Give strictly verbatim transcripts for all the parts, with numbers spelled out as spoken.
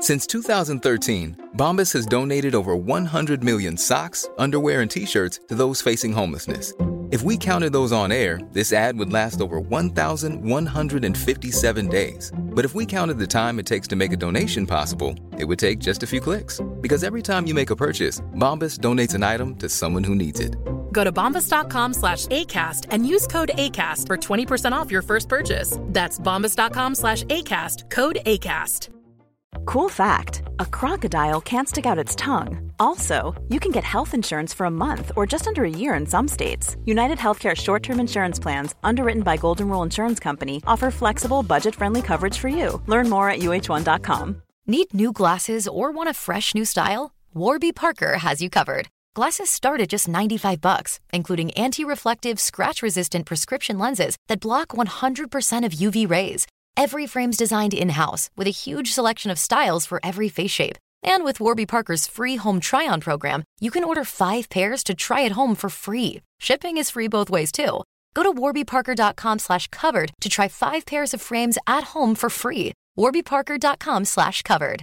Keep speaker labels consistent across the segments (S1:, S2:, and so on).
S1: Since two thousand thirteen, Bombas has donated over one hundred million socks, underwear, and T-shirts to those facing homelessness. If we counted those on air, this ad would last over one thousand one hundred fifty-seven days. But if we counted the time it takes to make a donation possible, it would take just a few clicks. Because every time you make a purchase, Bombas donates an item to someone who needs it.
S2: Go to bombas.com slash ACAST and use code ACAST for twenty percent off your first purchase. That's bombas.com slash ACAST, code ACAST.
S3: Cool fact, a crocodile can't stick out its tongue. Also, you can get health insurance for a month or just under a year in some states. United Healthcare short-term insurance plans, underwritten by Golden Rule Insurance Company, offer flexible, budget-friendly coverage for you. Learn more at U H one dot com.
S4: Need new glasses or want a fresh new style? Warby Parker has you covered. Glasses start at just ninety-five bucks, including anti-reflective, scratch-resistant prescription lenses that block one hundred percent of U V rays. Every frame's designed in-house with a huge selection of styles for every face shape. And with Warby Parker's free home try-on program, you can order five pairs to try at home for free. Shipping is free both ways, too. Go to warbyparker.com slash covered to try five pairs of frames at home for free. warbyparker.com slash covered.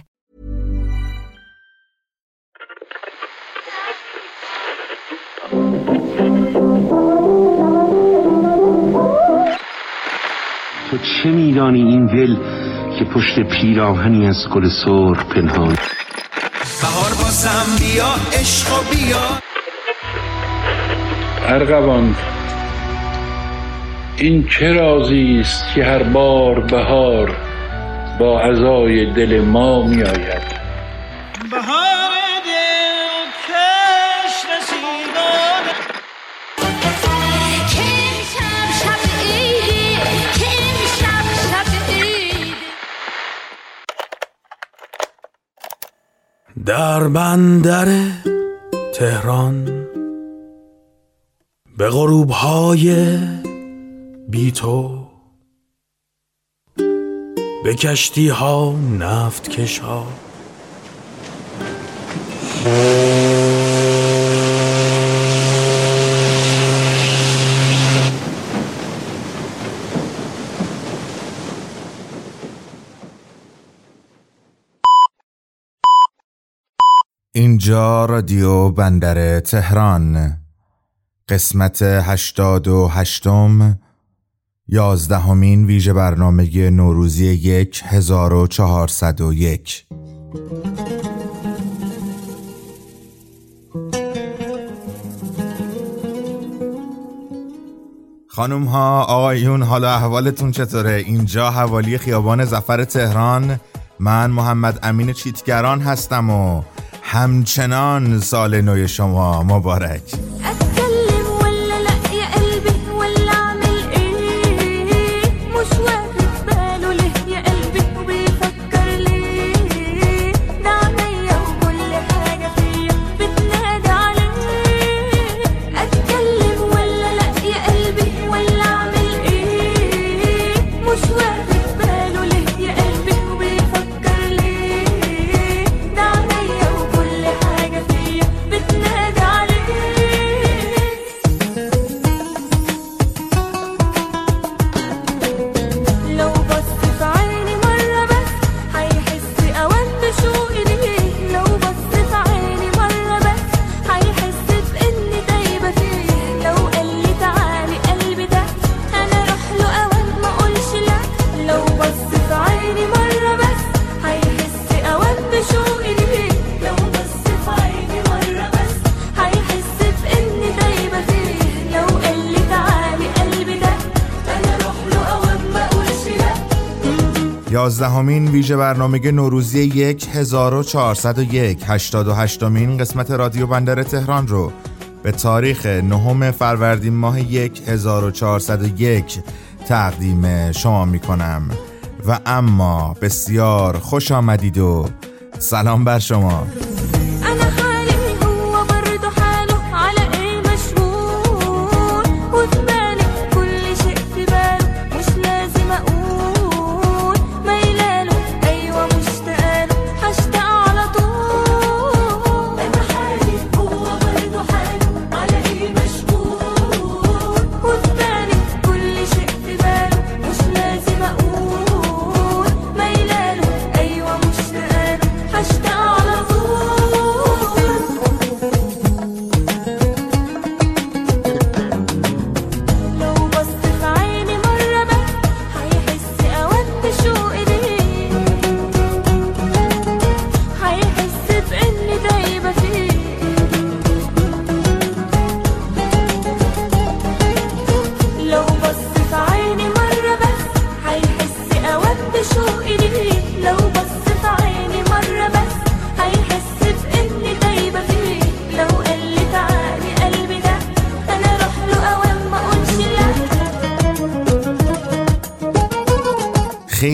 S5: تو چه میدانی این دل که پشت پیراهنی از گل سرخ پنهان.
S6: بهار بازم بیا عشق و بیا.
S7: ارغوان این چه رازی است که هر بار بهار با عزای دل ما می آید.
S6: بهار دل کش رسیدان
S8: در بندر تهران به غروب‌های بی تو، به کشتی‌ها نفت کش‌ها
S9: اینجا رادیو بندر تهران، قسمت هشتاد و هشتم، یازدهمین ویژه برنامه نوروزی یک هزار و چهارصد و یک. خانوم ها، آقایون، حالا احوالتون چطوره؟ اینجا حوالی خیابان ظفر تهران، من محمد امین چیتگران هستم و همچنان سال نو شما مبارک. یازدهمین ویژه برنامه نوروزی یک هزار و چهارصد و یک، هشتاد و هشتمین قسمت رادیو بندر تهران رو به تاریخ نهم فروردین ماه یک هزار و چهارصد و یک تقدیم شما می کنم و اما بسیار خوش آمدید و سلام بر شما.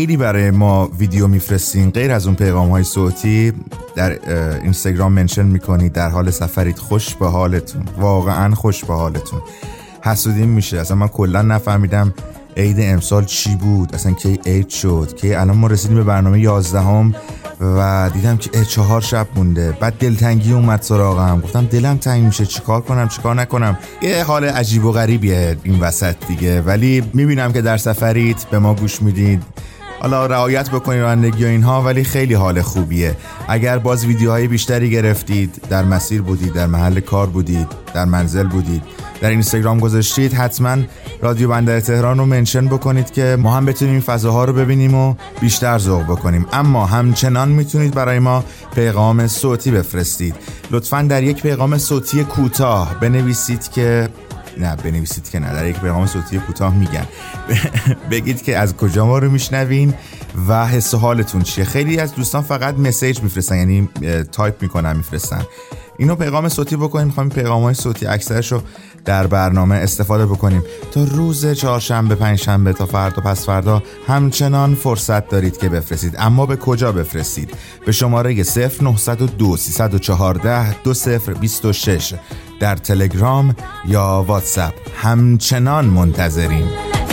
S9: خیلی برای ما ویدیو میفرستین غیر از اون پیغام های صوتی، در اینستاگرام منشن میکنید در حال سفرید، خوش به حالتون، واقعا خوش به حالتون. حسودیم میشه. اصلا من کلا نفهمیدم عید امسال چی بود، اصلا کی عید شد، کی الان ما رسیدیم به برنامه یازدهم و دیدم که چهار شب مونده. بعد دلتنگی اومد سراغم، گفتم دلم تنگ میشه، چیکار کنم چیکار نکنم. یه حال عجیب و غریبیه این وسط دیگه، ولی میبینم که در سفرید به ما گوش میدید. حالا رعایت بکنید رانندگی و اینها، ولی خیلی حال خوبیه. اگر باز ویدیوهای بیشتری گرفتید، در مسیر بودید، در محل کار بودید، در منزل بودید، در اینستاگرام گذاشتید، حتما رادیو بندر تهران رو منشن بکنید که ما هم بتونیم این فضاها رو ببینیم و بیشتر ذوق بکنیم. اما همچنان میتونید برای ما پیغام صوتی بفرستید. لطفاً در یک پیغام صوتی کوتاه بنویسید که نه بنویسید که نه در یک پیغام صوتی کوتاه میگن بگید که از کجا ما رو میشنوین و حس و حالتون چیه. خیلی از دوستان فقط مسیج میفرستن، یعنی تایپ میکنن میفرستن. اینو پیغام صوتی بکنیم. میخوایم پیغام‌های صوتی اکثرشو در برنامه استفاده بکنیم. تا روز چهارشنبه، پنجشنبه، تا فردا پس فردا همچنان فرصت دارید که بفرستید. اما به کجا بفرستید؟ به شماره صفر نه صفر دو سه یک چهار دو صفر دو شش در تلگرام یا واتساپ. همچنان منتظریم.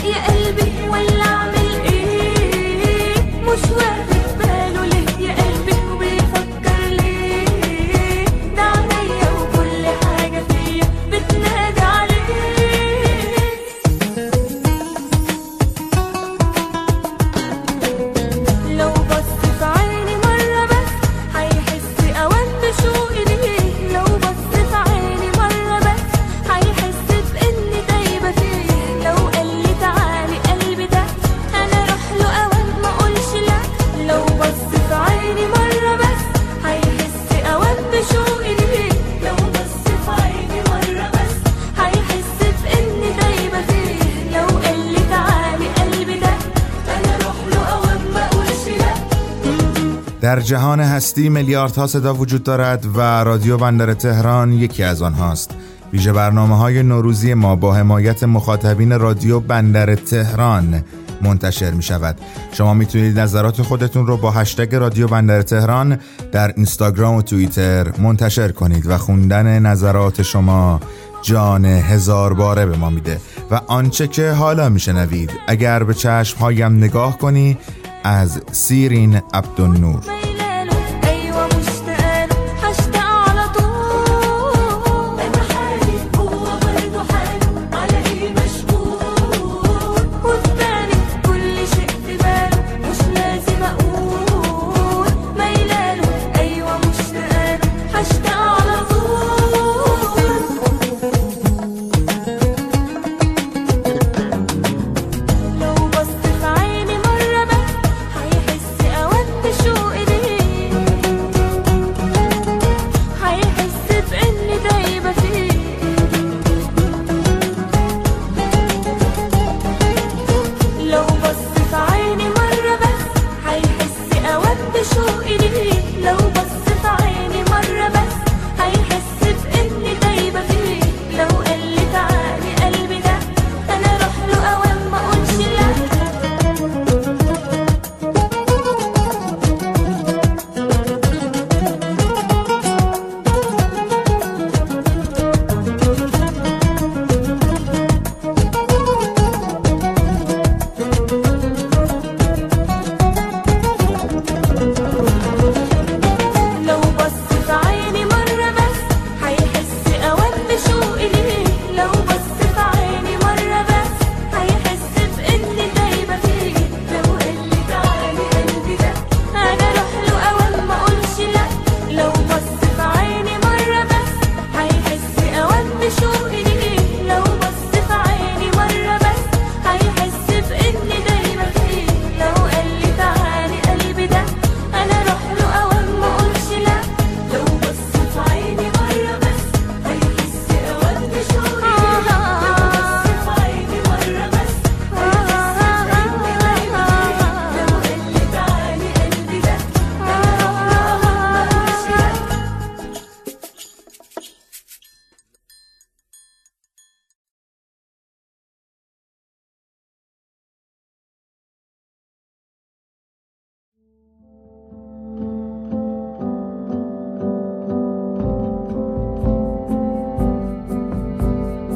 S9: در جهان هستی میلیاردها صدا وجود دارد و رادیو بندر تهران یکی از آنهاست. ویژه برنامه‌های نوروزی ما با حمایت مخاطبین رادیو بندر تهران منتشر می شود. شما میتونید نظرات خودتون رو با هشتگ رادیو بندر تهران در اینستاگرام و توییتر منتشر کنید و خوندن نظرات شما جان هزار باره به ما میده. و آنچه که حالا میشنوید اگر به چشمهایم نگاه کنی از سیرین عبدالنور.
S10: شو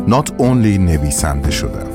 S10: not only نویسنده شدم.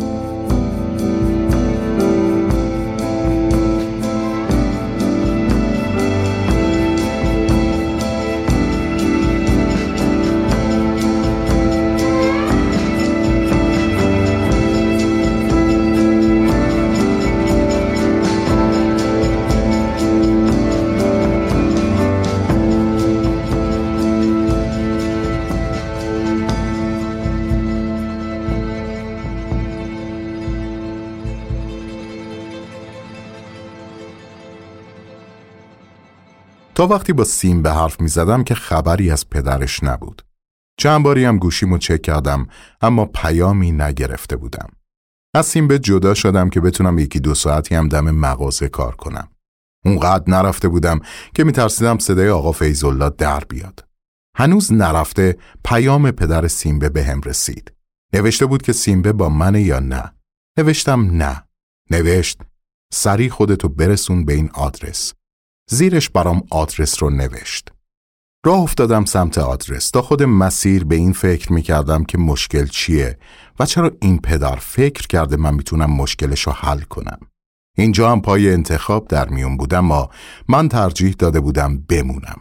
S10: تا وقتی با سیمبه حرف می زدم که خبری از پدرش نبود. چند باری هم گوشیمو چک کردم اما پیامی نگرفته بودم. از سیمبه جدا شدم که بتونم یکی دو ساعتی هم دم مغازه کار کنم. اونقدر نرفته بودم که می ترسیدم صدای آقا فیض‌الله در بیاد. هنوز نرفته پیام پدر سیمبه به هم رسید. نوشته بود که سیمبه با منه یا نه. نوشتم نه. نوشت سریع خودتو برسون به این آدرس. زیرش برام آدرس رو نوشت. راه افتادم سمت آدرس. تا خود مسیر به این فکر میکردم که مشکل چیه و چرا این پدر فکر کرده من میتونم مشکلش رو حل کنم. اینجا هم پای انتخاب در میون بودم و من ترجیح داده بودم بمونم.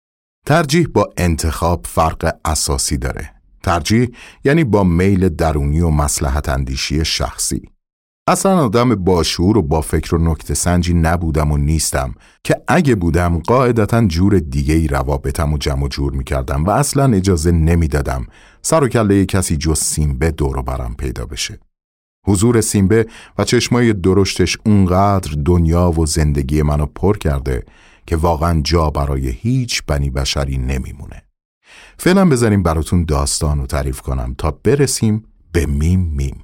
S10: ترجیح با انتخاب فرق اساسی داره. ترجیح یعنی با میل درونی و مصلحت اندیشی شخصی. اصلا آدم با شعور و با فکر و نکته سنجی نبودم و نیستم که اگه بودم قاعدتاً جور دیگه‌ای روابطم و جمع و جور می‌کردم و اصلا اجازه نمی‌دادم سر و کله کسی جز سیمبه دور و برم پیدا بشه. حضور سیمبه و چشمای درشتش اونقدر دنیا و زندگی منو پر کرده که واقعاً جا برای هیچ بنی بشری نمیمونه. فعلا بذاریم براتون داستانو تعریف کنم تا برسیم به میم میم.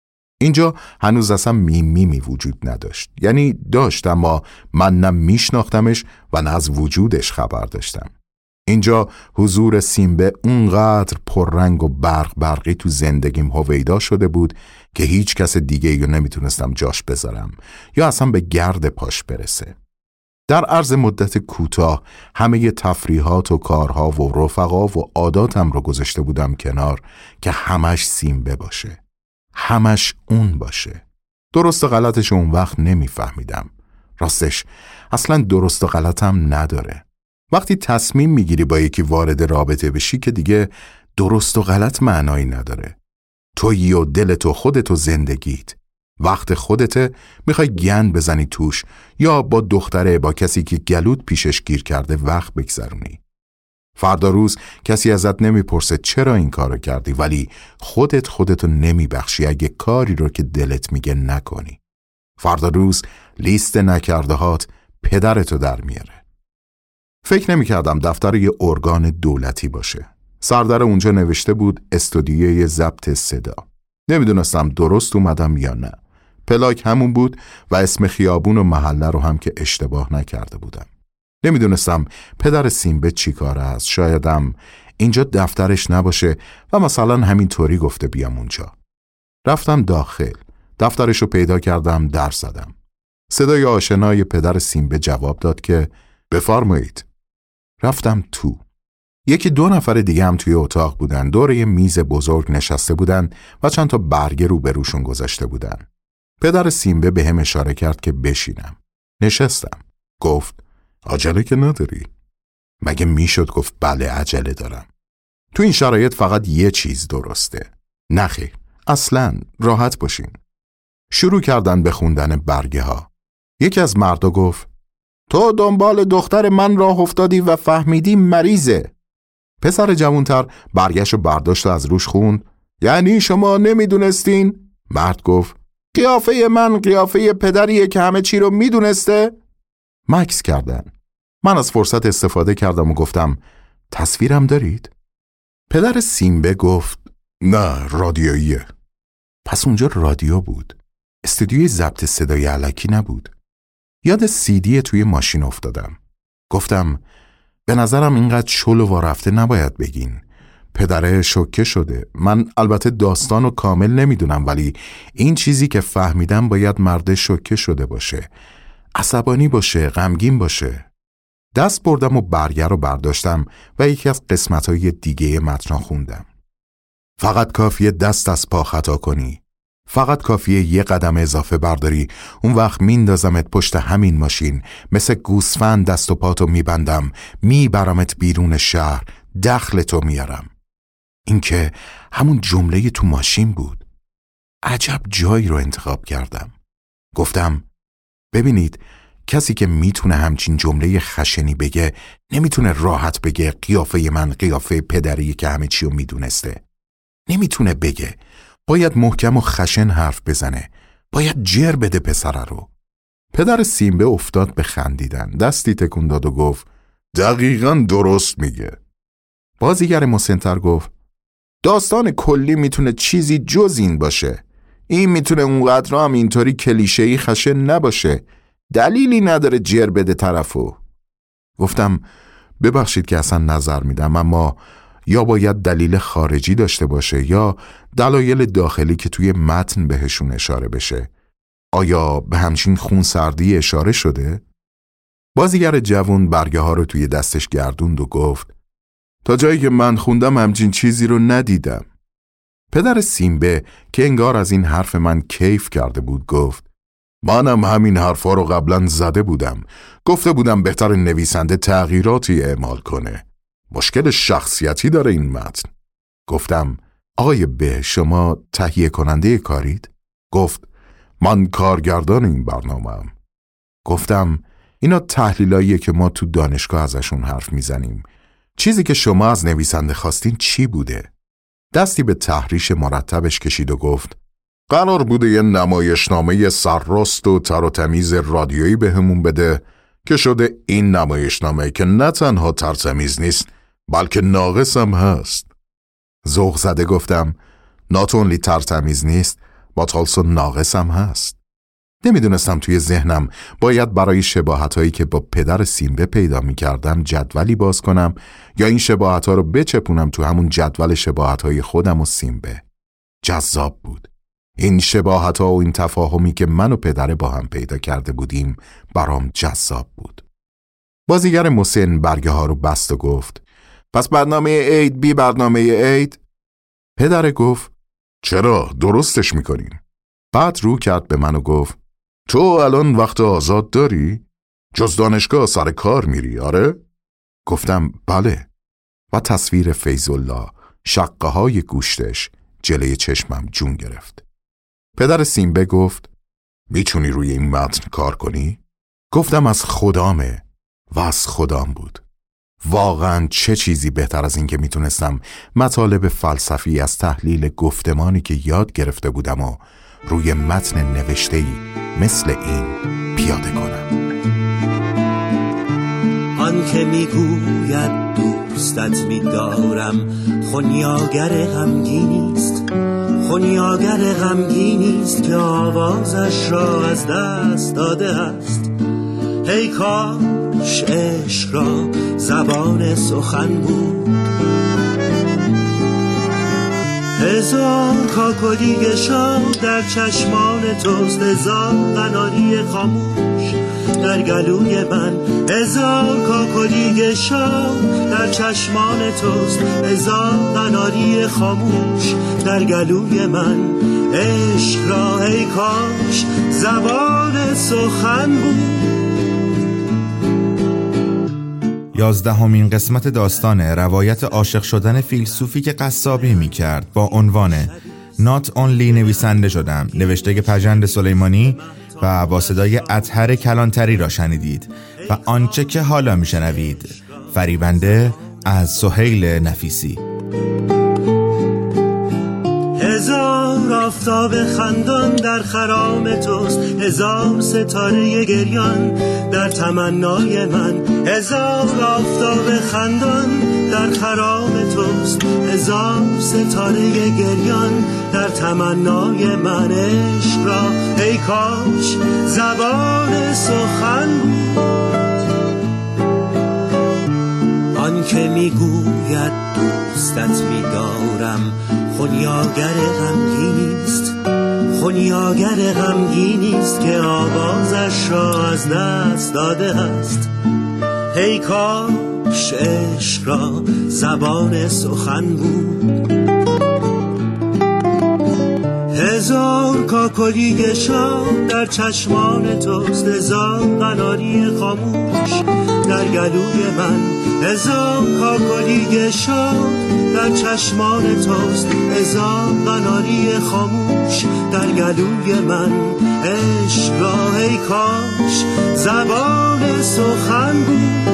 S10: اینجا هنوز اصلا میم میمی وجود نداشت. یعنی داشت اما من نه میشناختمش و نه از وجودش خبر داشتم. اینجا حضور سیمبه اونقدر پررنگ و برق برقی تو زندگیم هویدا شده بود که هیچ کس دیگه رو نمیتونستم جاش بذارم یا اصلا به گرد پاش برسه. در عرض مدت کوتاه همه تفریحات و کارها و رفقا و عاداتم رو گذاشته بودم کنار که همش سیمبه باشه. همش اون باشه. درست و غلطش اون وقت نمیفهمیدم. راستش اصلا درست و غلطم نداره. وقتی تصمیم میگیری با یکی وارد رابطه بشی که دیگه درست و غلط معنایی نداره. تویی و دلت و خودت و زندگیت. وقت خودته میخوای گند بزنی توش یا با دختره با کسی که گلود پیشش گیر کرده وقت بگذرونی. فردا روز کسی ازت نمیپرسه چرا این کارو کردی ولی خودت خودتو نمیبخشی اگه کاری رو که دلت میگه نکنی. فردا روز لیست نکرده هات پدرتو در میاره. فکر نمیکردم دفتر یه ارگان دولتی باشه. سردر اونجا نوشته بود استودیوی ضبط صدا. نمیدونستم درست اومدم یا نه. پلاک همون بود و اسم خیابون و محله رو هم که اشتباه نکرده بودم. نمیدونستم پدر سیمبه چی کاره است. شایدم اینجا دفترش نباشه و مثلا همینطوری گفته بیام اونجا. رفتم داخل. دفترش رو پیدا کردم، در زدم. صدای آشنای پدر سیمبه جواب داد که بفرمایید. رفتم تو. یکی دو نفر دیگه هم توی اتاق بودن. دور یه میز بزرگ نشسته بودن و چند تا برگه رو بروشون گذاشته بودن. پدر سیمبه به هم اشاره کرد که بشینم. نشستم. گفت عجله که نداری؟ مگه میشد گفت بله عجله دارم. تو این شرایط فقط یه چیز درسته. نخیر، اصلاً راحت باشین. شروع کردن به خوندن برگه ها. یکی از مردا گفت تو دنبال دختر من راه افتادی و فهمیدی مریضه. پسر جوانتر برگه‌شو برداشت و از روش خوند یعنی شما نمیدونستین؟ مرد گفت قیافه من قیافه پدریه که همه چی رو میدونسته؟ مکث کردن. من از فرصت استفاده کردم و گفتم تصویرم دارید؟ پدر سیمبه گفت نه رادیوییه. پس اونجا رادیو بود. استودیوی ضبط صدای الکی نبود. یاد سیدی توی ماشین افتادم. گفتم به نظرم اینقدر شل و وارفته نباید بگین. پدره شوکه شده. من البته داستان رو کامل نمیدونم ولی این چیزی که فهمیدم باید مرد شوکه شده باشه. عصبانی باشه، غمگین باشه. دست بردم و برگه رو برداشتم و یکی از قسمت‌های دیگه متن خوندم. فقط کافیه دست از پا خطا کنی. فقط کافیه یه قدم اضافه برداری، اون وقت میندازمت پشت همین ماشین، مثل گوسفند دست و پاتو میبندم، میبرمت بیرون شهر، دخلتو میارم. این که همون جمله تو ماشین بود. عجب جایی رو انتخاب کردم. گفتم ببینید، کسی که میتونه همچین جمله خشنی بگه نمیتونه راحت بگه قیافه من قیافه پدری که همه چی رو میدونسته. نمیتونه بگه. باید محکم و خشن حرف بزنه. باید جر بده پسره رو. پدر سیمبه افتاد به خندیدن، دستی تکون داد و گفت دقیقاً درست میگه. بازیگر مسن‌تر گفت داستان کلی میتونه چیزی جز این باشه. این میتونه اونقدر هم اینطوری کلیشه‌ای خشن نباشه. دلیلی نداره جر بده طرفو. گفتم ببخشید که اصلا نظر میدم، اما یا باید دلیل خارجی داشته باشه یا دلایل داخلی که توی متن بهشون اشاره بشه. آیا به همچین خونسردی اشاره شده؟ بازیگر جوان برگه ها رو توی دستش گردوند و گفت تا جایی که من خوندم همچین چیزی رو ندیدم. پدر سیمبه که انگار از این حرف من کیف کرده بود گفت منم همین حرفا رو قبلا زده بودم. گفته بودم بهتر نویسنده تغییراتی اعمال کنه. مشکل شخصیتی داره این متن. گفتم آقای به، شما تهیه کننده کارید؟ گفت من کارگردان این برنامه‌ام. گفتم اینا تحلیلاییه که ما تو دانشگاه ازشون حرف میزنیم. چیزی که شما از نویسنده خواستین چی بوده؟ دستی به تحریش مرتبش کشید و گفت قرار بوده یه نمایشنامه سرراست و تر و تمیز رادیویی بهمون بده که شده این نمایشنامه که نه تنها ترتمیز نیست بلکه ناقص هم هست. ذوق زده گفتم not only ترتمیز نیست but also ناقص هم هست. نمیدونستم توی ذهنم باید برای شباهتایی که با پدر سیمبه پیدا میکردم جدولی باز کنم یا این شباهتها رو بچپونم تو همون جدول شباهتهای خودم و سیمبه. جذاب بود. این شباهتها و این تفاهمی که من و پدر با هم پیدا کرده بودیم برام جذاب بود. بازیگر مسن برگه ها رو بست و گفت پس برنامه عید بی برنامه عید؟ پدر گفت چرا، درستش میکنیم. بعد رو کرد به من و گفت تو الان وقت آزاد داری؟ جز دانشگاه سر کار میری، آره؟ گفتم بله. و تصویر فیض‌الله، شقه های گوشتش جلوی چشمم جون گرفت. پدر سیمبه گفت میتونی روی این متن کار کنی؟ گفتم از خدامه. و از خدام بود. واقعا چه چیزی بهتر از این که میتونستم مطالب فلسفی از تحلیل گفتمانی که یاد گرفته بودم و روی متن نوشته‌ای مثل این پیاده کنم.
S6: آن که میگوید دوستت میدارم خونیاگر غمگینیست، خونیاگر غمگینیست که آوازش را از دست داده است. ای کاش عشق را زبان سخن بود، هزار کاکلی شاد در چشمان توست، هزار قناری خاموش در گلوی من، هزار کاکلی شاد در چشمان توست، هزار قناری خاموش در گلوی من. عشق را ای کاش زبان سخن بود.
S9: یازدهمین قسمت داستان روایت عاشق شدن فیلسوفی که قصابی می کرد با عنوان Not Only نویسنده شدم، نوشته پژند سلیمانی و با صدای اطهر کلانتری را شنیدید و آنچه که حالا می شنوید فریبنده از سهیل نفیسی.
S6: هزار آفتاب خندان در خرام توست، هزار ستاره گریان در تمنای من، هزار آفتاب خندان در خرام توست، هزار ستاره گریان در تمنای من. عشق را ای کاش زبان سخن بود. آن که میگوید دوستت میدارم خونیاگر غمگینیست، خونیاگر غمگینیست که آوازش را از دست داده است. ای کاش عشق را زبان سخن بود.
S11: هزار کاکلی شام در چشمان توست، هزار قناری خاموش در گلوی من. هزار کاکلی شام در چشمان توست، هزار قناری خاموش در گلوی من. عشق را ای کاش زبان سخن بود،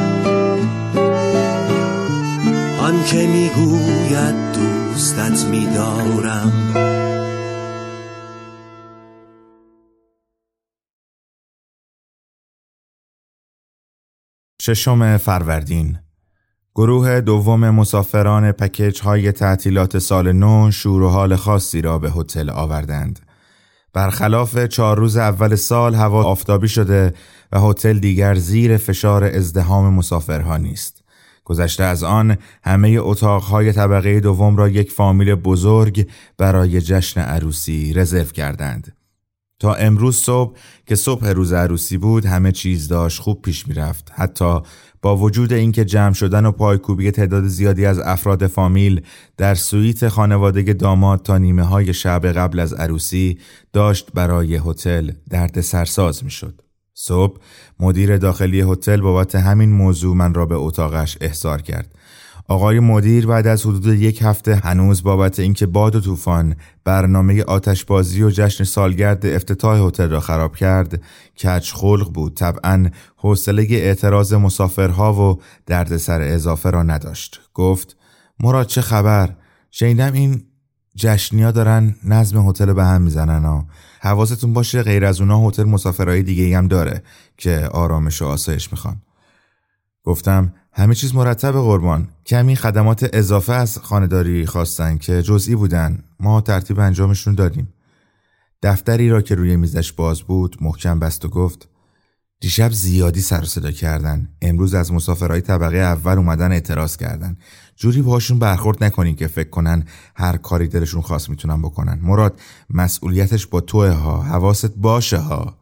S11: آن که میگوید دوستت می‌دارم.
S9: ششم فروردین، گروه دوم مسافران پکیج های تعطیلات سال نو شور و حال خاصی را به هتل آوردند. برخلاف چهار روز اول سال هوا آفتابی شده و هتل دیگر زیر فشار ازدحام مسافرها نیست. گذشته از آن همه اتاقهای طبقه دوم را یک فامیل بزرگ برای جشن عروسی رزرو کردند. تا امروز صبح که صبح روز عروسی بود همه چیز داشت خوب پیش می رفت. حتی با وجود اینکه جمع شدن و پایکوبی تعداد زیادی از افراد فامیل در سویت خانواده داماد تا نیمه های شب قبل از عروسی داشت برای هتل درد سرساز می شد. صبح مدیر داخلی هتل بابت همین موضوع من را به اتاقش احضار کرد. آقای مدیر بعد از حدود یک هفته هنوز بابت اینکه باد و طوفان برنامه آتشبازی و جشن سالگرد افتتاح هتل را خراب کرد کج خلق بود. طبعاً حوصله اعتراض مسافرها و دردسر اضافه را نداشت. گفت مراد چه خبر؟ شنیدم این جشنیا دارن نظم هتل به هم میزنن ها. حواستون باشه غیر از اونا هتل مسافرهای دیگه هم داره که آرامش و آسایش میخوان. گفتم همه چیز مرتب قربان، کمی خدمات اضافه از خانه‌داری خواستن که جزئی بودن، ما ترتیب انجامشون دادیم. دفتری را که روی میزش باز بود محکم بست و گفت دیشب زیادی سر و صدا کردن، امروز از مسافرهای طبقه اول اومدن اعتراض کردن، جوری باهاشون برخورد نکنین که فکر کنن هر کاری دلشون خواست میتونن بکنن. مراد مسئولیتش با توه ها، حواست باشه ها.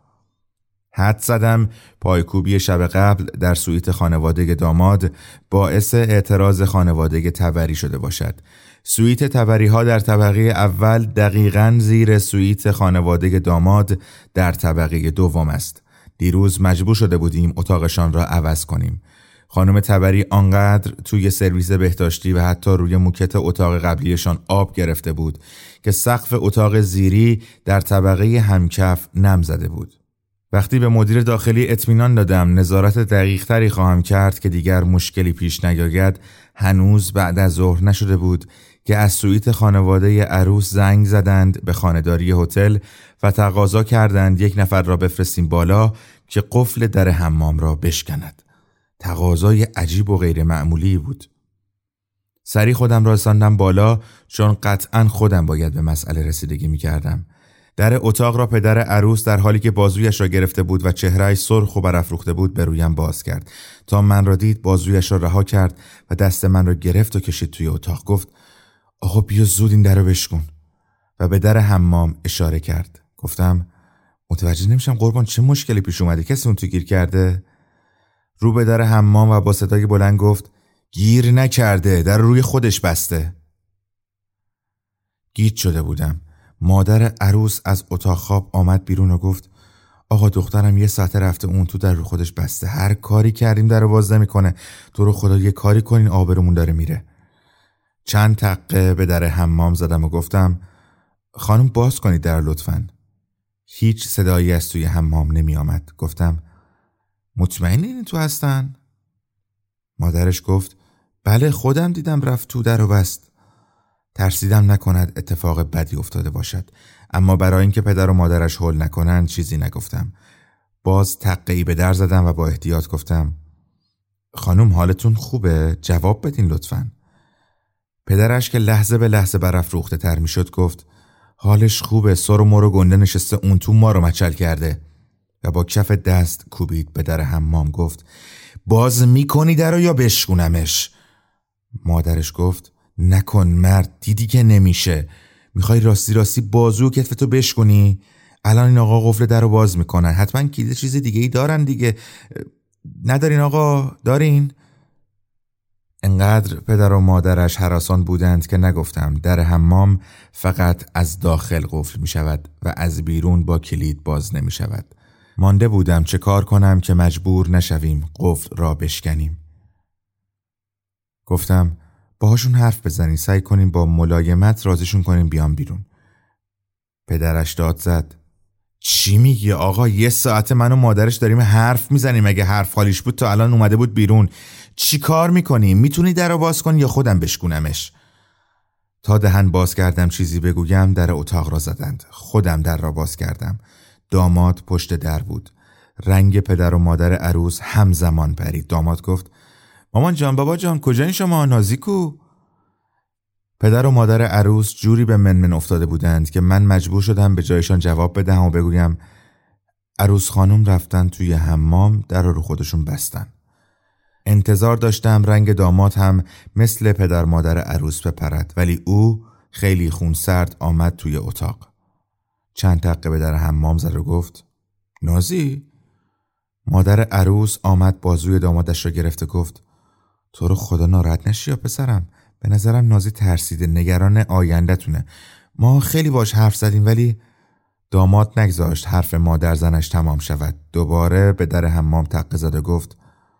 S9: حد زدم پایکوبی شب قبل در سویت خانواده داماد باعث اعتراض خانواده تبری شده باشد. سویت تبری ها در طبقه اول دقیقاً زیر سویت خانواده داماد در طبقه دوم است. دیروز مجبور شده بودیم اتاقشان را عوض کنیم. خانم تبری آنقدر توی سرویس بهداشتی و حتی روی موکت اتاق قبلیشان آب گرفته بود که سقف اتاق زیری در طبقه همکف نم زده بود. وقتی به مدیر داخلی اطمینان دادم نظارت دقیق تری خواهم کرد که دیگر مشکلی پیش نیاید، هنوز بعد از ظهر نشده بود که از سویت خانواده عروس زنگ زدند به خانه‌داری هتل و تقاضا کردند یک نفر را بفرستیم بالا که قفل در حمام را بشکند. تقاضای عجیب و غیر معمولی بود. سری خودم را رساندم بالا چون قطعاً خودم باید به مسئله رسیدگی می کردم. در اتاق را پدر عروس در حالی که بازویش را گرفته بود و چهرهش سرخ و برافروخته بود به رویم باز کرد. تا من را دید بازویش را رها کرد و دست من را گرفت و کشید توی اتاق. گفت آقا بیا زود این در رو بشکن و به در حمام اشاره کرد. گفتم متوجه نمیشم قربان چه مشکلی پیش اومده، کسی اون تو گیر کرده؟ رو به در حمام و با صدای بلند گفت گیر نکرده، در روی خودش بسته. گیج شده بودم. مادر عروس از اتاق خواب آمد بیرون و گفت آقا دخترم یه ساعت رفته اون تو در رو خودش بسته، هر کاری کردیم در رو باز نمیکنه، تو رو خدا یه کاری کنین آبرومون داره میره. چند تقه به در حمام زدم و گفتم خانم باز کنید در لطفاً. هیچ صدایی از توی حمام نمی آمد. گفتم مطمئنین تو هستن؟ مادرش گفت بله خودم دیدم رفت تو در رو بست. ترسیدم نکند اتفاق بدی افتاده باشد، اما برای اینکه پدر و مادرش هول نکنن چیزی نگفتم. باز تقه‌ای به در زدم و با احتیاط گفتم خانم حالتون خوبه؟ جواب بدین لطفاً. پدرش که لحظه به لحظه برافروخته تر می شد گفت حالش خوبه، سر و مر و گنده نشسته اون تو ما رو مچل کرده و با کف دست کوبید به در حمام. گفت باز میکنی در رو یا بشکونمش؟ مادرش گفت نکن مرد، دیدی که نمیشه، میخوای راستی راستی بازو و کتفتو بشکنی؟ الان این آقا قفل در رو باز میکنن، حتما کلید چیز دیگه ای دارن دیگه. ندارین آقا؟ دارین؟ انقدر پدر و مادرش هراسان بودند که نگفتم در حمام فقط از داخل قفل می شود و از بیرون با کلید باز نمی شود. مانده بودم چه کار کنم که مجبور نشویم قفل را بشکنیم. گفتم باهاشون حرف بزنی، سعی کنیم با ملایمت راضیشون کنیم بیان بیرون. پدرش داد زد چی میگی آقا؟ یه ساعت من و مادرش داریم حرف میزنیم، اگه حرف حالیش بود تا الان اومده بود بیرون. چی کار میکنی؟ میتونی در رو باز کن یا خودم بشکونمش؟ تا دهن باز کردم چیزی بگویم در اتاق را زدند. خودم در را باز کردم. داماد پشت در بود. رنگ پدر و مادر عروس همزمان پرید. داماد گفت مامان جان بابا جان کجایین شما؟ نازی کو؟ پدر و مادر عروس جوری به من من افتاده بودند که من مجبور شدم به جایشان جواب بدهم و بگویم عروس خانم رفتن توی حمام، در رو خودشون بستن. انتظار داشتم رنگ داماد هم مثل پدر مادر عروس بپرد، ولی او خیلی خونسرد آمد توی اتاق. چند دقیقه به در حمام زد و گفت نازی؟ مادر عروس آمد بازوی دامادش را گرفت و گفت تو رو خدا ناراحت نشی یا پسرم؟ به نظرم نازی ترسیده، نگران آینده تونه. ما خیلی باش حرف زدیم ولی داماد نگذاشت حرف مادر زنش تمام شود. دوباره به در حمام تق زد و گفت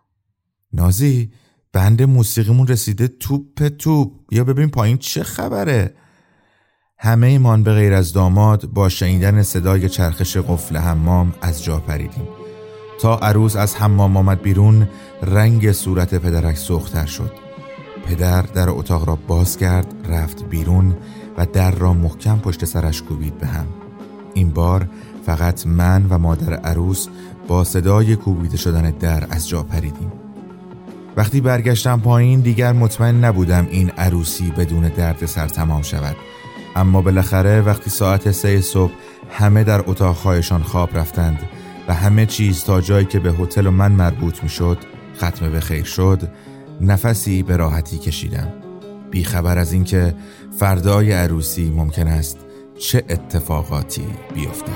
S9: نازی بند موسیقیمون رسیده توپ توپ، یا ببین پایین چه خبره. همه ایمان به غیر از داماد با شنیدن صدای چرخش قفل حمام از جا پریدیم. تا عروس از حمام آمد بیرون رنگ صورت پدرک سرخ‌تر شد. پدر در اتاق را باز کرد، رفت بیرون و در را محکم پشت سرش کوبید به هم. این بار فقط من و مادر عروس با صدای کوبیده شدن در از جا پریدیم. وقتی برگشتم پایین دیگر مطمئن نبودم این عروسی بدون درد سر تمام شود. اما بالاخره وقتی ساعت سه صبح همه در اتاقهایشان خواب رفتند و همه چیز تا جایی که به هتل و من مربوط می شد ختم به خیر شد، نفسی به راحتی کشیدم، بی خبر از این که فردای عروسی ممکن است چه اتفاقاتی بیفتد.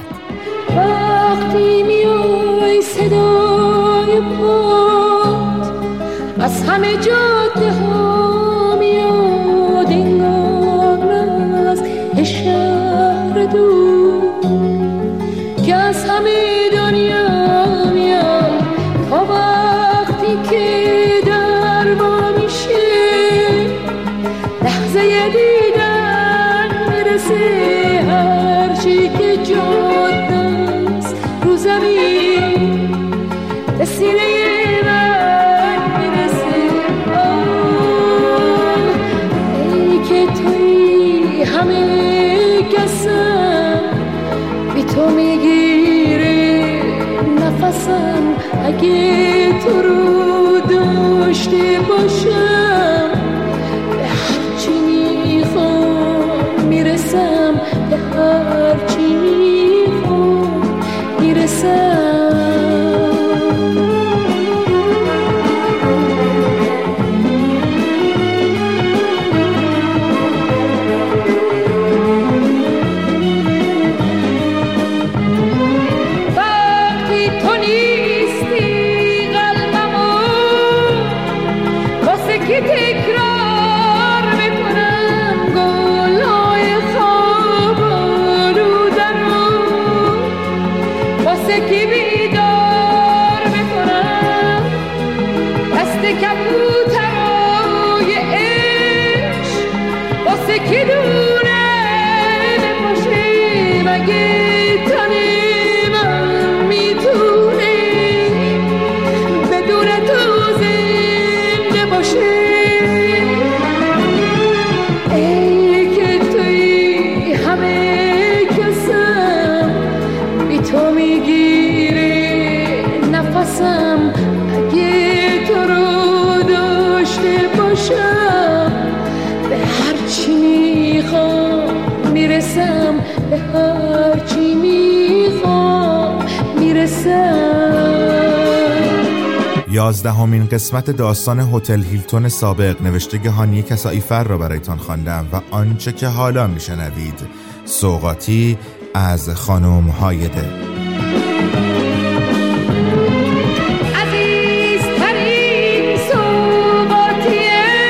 S12: وقتی میای صدای پات از همه جاده ها میاد، انگار از شهر دور که از همه دنیا میاد، تا وقتی که در با میشه لحظه دیدن میرسه، هرچی که جاده است رو زمین به سینه من میرسه. آه ای که توی همه کسم، بی تو میگیره نفسم، اگه تو رو داشته باشم به هرچی میخوام میرسم، به هرچی میخوام میرسم. به هرچی میخوام میرسم.
S9: یازدهمین قسمت داستان هتل هیلتون سابق نوشته هانیه کسایی فر را برایتان خواندم و آنچه که حالا میشنوید سوغاتی از خانم هایده.
S12: عزیزترین سوغاتیه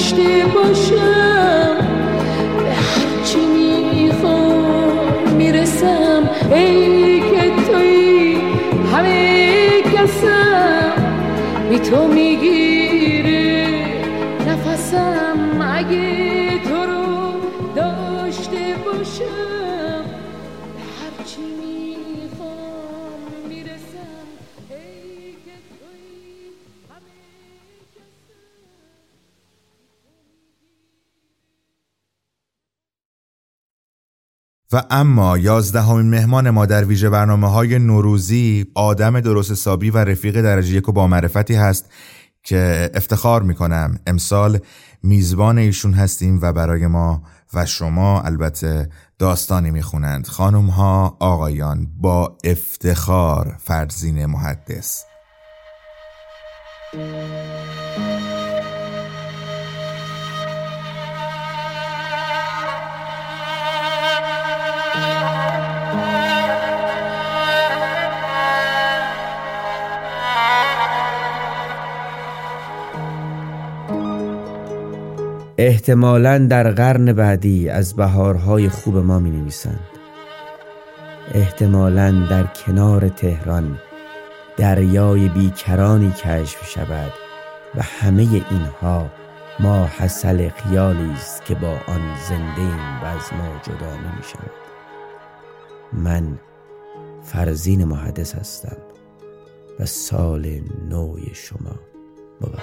S12: داشته باشم به هرچی میخوام میرسم ای که توی همه کسم بی تو میگیره نفسم اگه تو رو داشته باشم به هرچی میخوام میرسم ای که توی همه
S9: و اما یازدهمین مهمان ما در ویژه برنامه‌های نوروزی آدم درست حسابی و رفیق درجه یک و با معرفتی هست که افتخار میکنم امسال میزبان ایشون هستیم و برای ما و شما البته داستانی میخونند. خانم ها آقایان، با افتخار فرزین محدث.
S13: احتمالاً در قرن بعدی از بهارهای خوب ما می نویسند. احتمالاً در کنار تهران دریای بیکرانی کشف شود و همه اینها ما حاصل خیالی است که با آن زنده ایم و از ما جدا نمی شود. من فرزین محدث هستم و سال نو شما مبارک.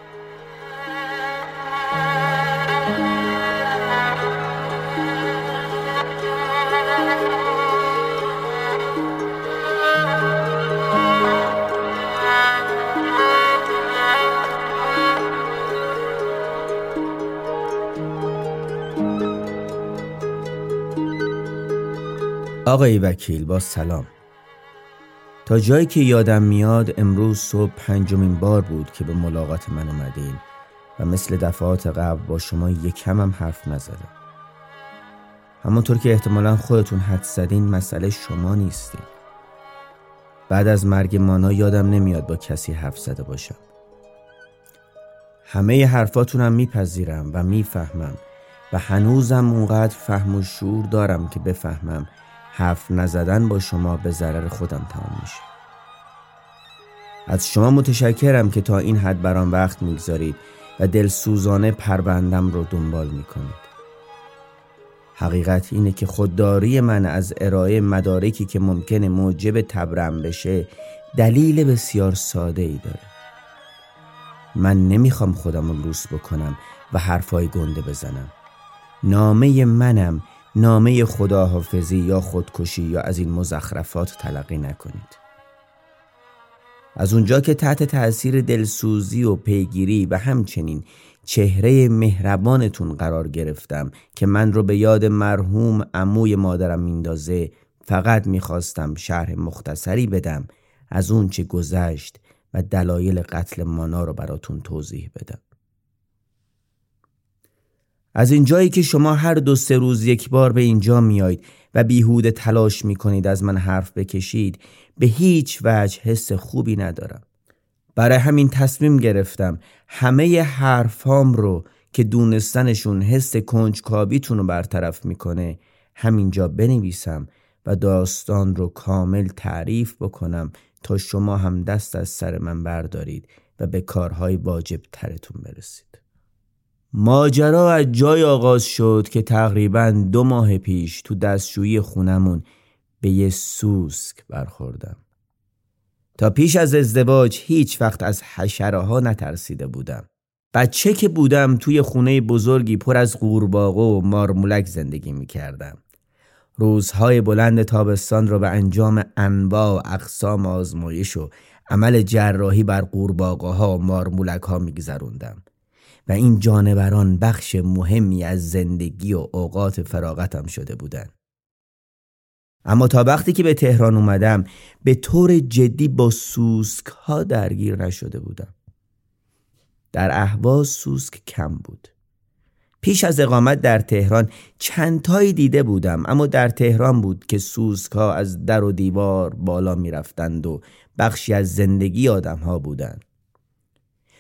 S13: آقای وکیل با سلام. تا جایی که یادم میاد امروز صبح پنجمین بار بود که به ملاقات من اومدین و مثل دفعات قبل با شما یکم هم حرف نزدم. همونطور که احتمالاً خودتون حد زدین مسئله شما نیستین. بعد از مرگ مانا یادم نمیاد با کسی حرف زده باشم. همه حرفاتونم میپذیرم و میفهمم و هنوزم اونقدر فهم و شعور دارم که بفهمم حرف نزدن با شما به ضرر خودم تمام میشه. از شما متشکرم که تا این حد برام وقت میگذارید و دلسوزانه پروندم رو دنبال میکنید. حقیقت اینه که خودداری من از ارائه مدارکی که ممکنه موجب تبرم بشه دلیل بسیار ساده ای داره. من نمیخوام خودم رو لوس بکنم و حرفای گنده بزنم. نامه منم نامه خداحافظی یا خودکشی یا از این مزخرفات تلقی نکنید. از اونجا که تحت تأثیر دلسوزی و پیگیری و همچنین چهره مهربانتون قرار گرفتم که من رو به یاد مرحوم عموی مادرم میندازه، فقط میخواستم شرح مختصری بدم از اون چه گذشت و دلایل قتل مانا رو براتون توضیح بدم. از این جایی که شما هر دو سه روز یک بار به اینجا میایید و بیهوده تلاش میکنید از من حرف بکشید، به هیچ وجه حس خوبی ندارم. برای همین تصمیم گرفتم همه حرفام رو که دونستنشون حس کنجکاویتون رو برطرف میکنه همینجا بنویسم و داستان رو کامل تعریف بکنم تا شما هم دست از سر من بردارید و به کارهای واجب ترتون برسید. ماجرا از جای آغاز شد که تقریباً دو ماه پیش تو دستشویی خونمون به یه سوسک برخوردم. تا پیش از ازدواج هیچ وقت از حشره ها نترسیده بودم. بچه که بودم توی خونه بزرگی پر از قورباغه و مارمولک زندگی می کردم. روزهای بلند تابستان رو به انجام انواع و اقسام آزمایش و عمل جراحی بر قورباغه ها و مارمولک ها می گذروندم و این جانوران بخش مهمی از زندگی و اوقات فراغتم شده بودن. اما تا وقتی که به تهران اومدم به طور جدی با سوسک ها درگیر نشده بودم. در اهواز سوسک کم بود. پیش از اقامت در تهران چند تایی دیده بودم، اما در تهران بود که سوسک ها از در و دیوار بالا می رفتند و بخشی از زندگی آدم ها بودند.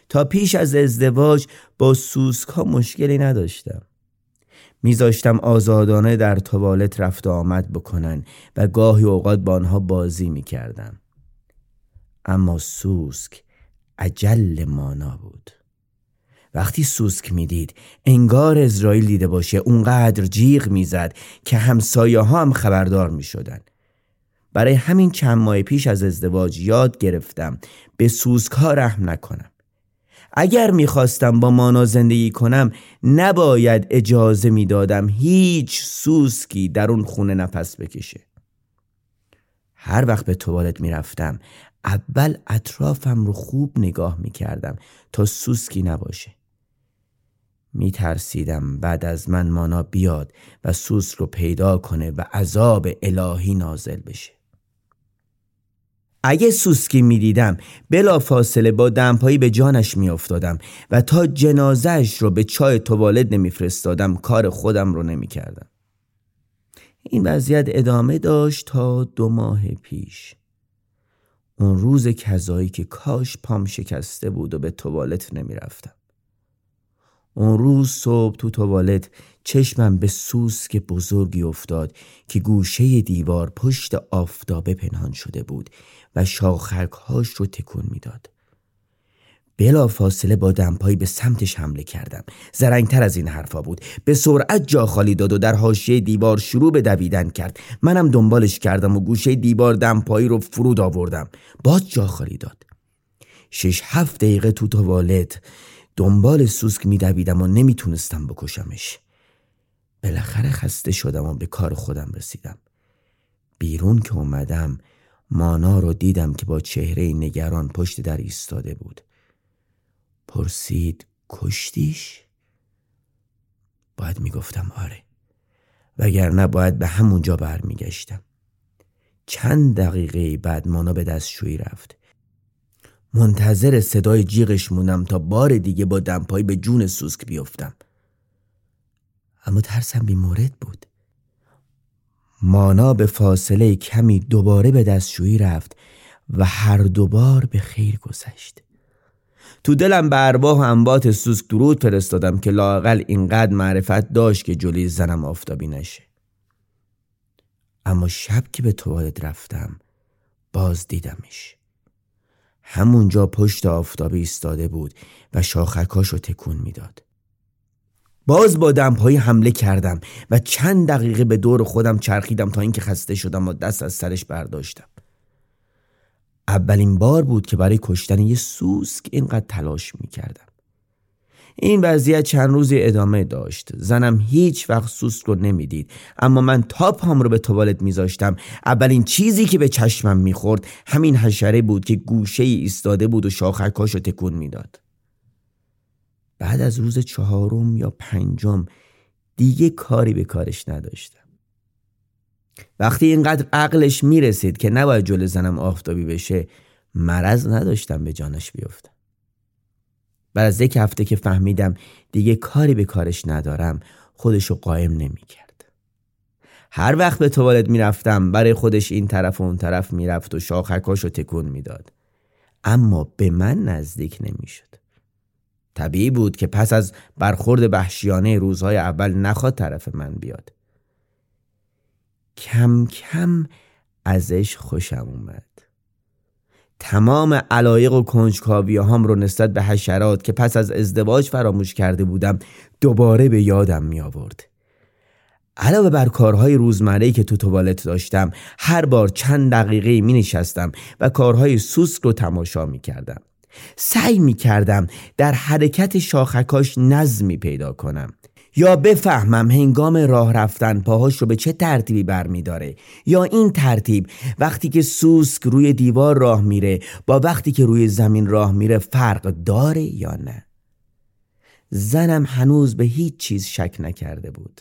S13: تا پیش از ازدواج با سوسک ها مشکلی نداشتم. میذاشتم آزادانه در توالت رفت و آمد بکنن و گاهی اوقات با آنها بازی میکردم. اما سوسک اجل مانا بود. وقتی سوسک میدید انگار اسرائیل دیده باشه، اونقدر جیغ میزد که همسایه ها هم خبردار میشدن. برای همین چند ماه پیش از ازدواج یاد گرفتم به سوسک ها رحم نکنم. اگر میخواستم با مانا زندگی کنم نباید اجازه میدادم هیچ سوسکی در اون خونه نفس بکشه. هر وقت به توالت میرفتم اول اطرافم رو خوب نگاه میکردم تا سوسکی نباشه. میترسیدم بعد از من مانا بیاد و سوسک رو پیدا کنه و عذاب الهی نازل بشه. اگه سوسکی میدیدم بلا فاصله با دمپایی به جانش میافتادم و تا جنازهش رو به چای توالت نمیفرستادم کار خودم رو نمیکردم. این وضعیت ادامه داشت تا دو ماه پیش. اون روز کذایی که کاش پام شکسته بود و به توالت نمیرفتم. اون روز صبح تو توالت چشمم به سوسک بزرگی افتاد که گوشه دیوار پشت آفتابه پنهان شده بود و شاخک‌هاش رو تکون میداد. بلا فاصله با دمپایی به سمتش حمله کردم. زرنگتر از این حرفا بود. به سرعت جا خالی داد و در حاشیه دیوار شروع به دویدن کرد. منم دنبالش کردم و گوشه دیوار دمپایی رو فرود آوردم. باز جا خالی داد. شش هفت دقیقه تو توالت دنبال سوسک میدویدم و نمیتونستم بکشمش. بالاخره خسته شدم و به کار خودم رسیدم. بیرون که اومدم مانا رو دیدم که با چهره نگران پشت در ایستاده بود. پرسید کشتیش؟ باید میگفتم آره، وگرنه باید به همونجا برمیگشتم. چند دقیقه بعد مانا به دستشویی رفت. منتظر صدای جیغش موندم تا بار دیگه با دمپایی به جون سوسک بیفتم. اما ترسم بی مورد بود. مانا به فاصله کمی دوباره به دستشویی رفت و هر دوبار به خیر گذشت. تو دلم به ارواح و انباط سوسک درود فرستادم که لااقل اینقدر معرفت داشت که جلوی زنم آفتابی نشه. اما شب که به توالت رفتم باز دیدمش. همونجا پشت آفتابی ایستاده بود و شاخکاشو تکون میداد. باز با دمپایی حمله کردم و چند دقیقه به دور خودم چرخیدم تا اینکه خسته شدم و دست از سرش برداشتم. اولین بار بود که برای کشتن یه سوسک اینقدر تلاش میکردم. این وضعیت چند روزی ادامه داشت. زنم هیچ وقت سوسک رو نمیدید، اما من تا پام رو به توالت میذاشتم اولین چیزی که به چشمم میخورد همین حشره بود که گوشه ای ایستاده بود و شاخکاشو تکون میداد. بعد از روز چهارم یا پنجم دیگه کاری به کارش نداشتم. وقتی اینقدر عقلش میرسید که نباید جلو زنم آفتابی بشه، مرض نداشتم به جانش بیفتم. بعد از یک هفته که فهمیدم دیگه کاری به کارش ندارم، خودشو قایم نمی کرد. هر وقت به توالت می رفتم برای خودش این طرف و اون طرف می رفت و شاخکاشو تکون می داد. اما به من نزدیک نمی شد. طبیعی بود که پس از برخورد وحشیانه روزهای اول نخواد طرف من بیاد. کم کم ازش خوشم اومد. تمام علایق و کنجکاوی هم رو نسبت به حشرات که پس از ازدواج فراموش کرده بودم دوباره به یادم می آورد. علاوه بر کارهای روزمره‌ای که تو توالت داشتم، هر بار چند دقیقه می نشستم و کارهای سوسک رو تماشا می کردم. سعی می کردم در حرکت شاخکاش نظمی پیدا کنم، یا بفهمم هنگام راه رفتن پاهاش رو به چه ترتیبی برمی داره، یا این ترتیب وقتی که سوسک روی دیوار راه میره با وقتی که روی زمین راه میره فرق داره یا نه. زنم هنوز به هیچ چیز شک نکرده بود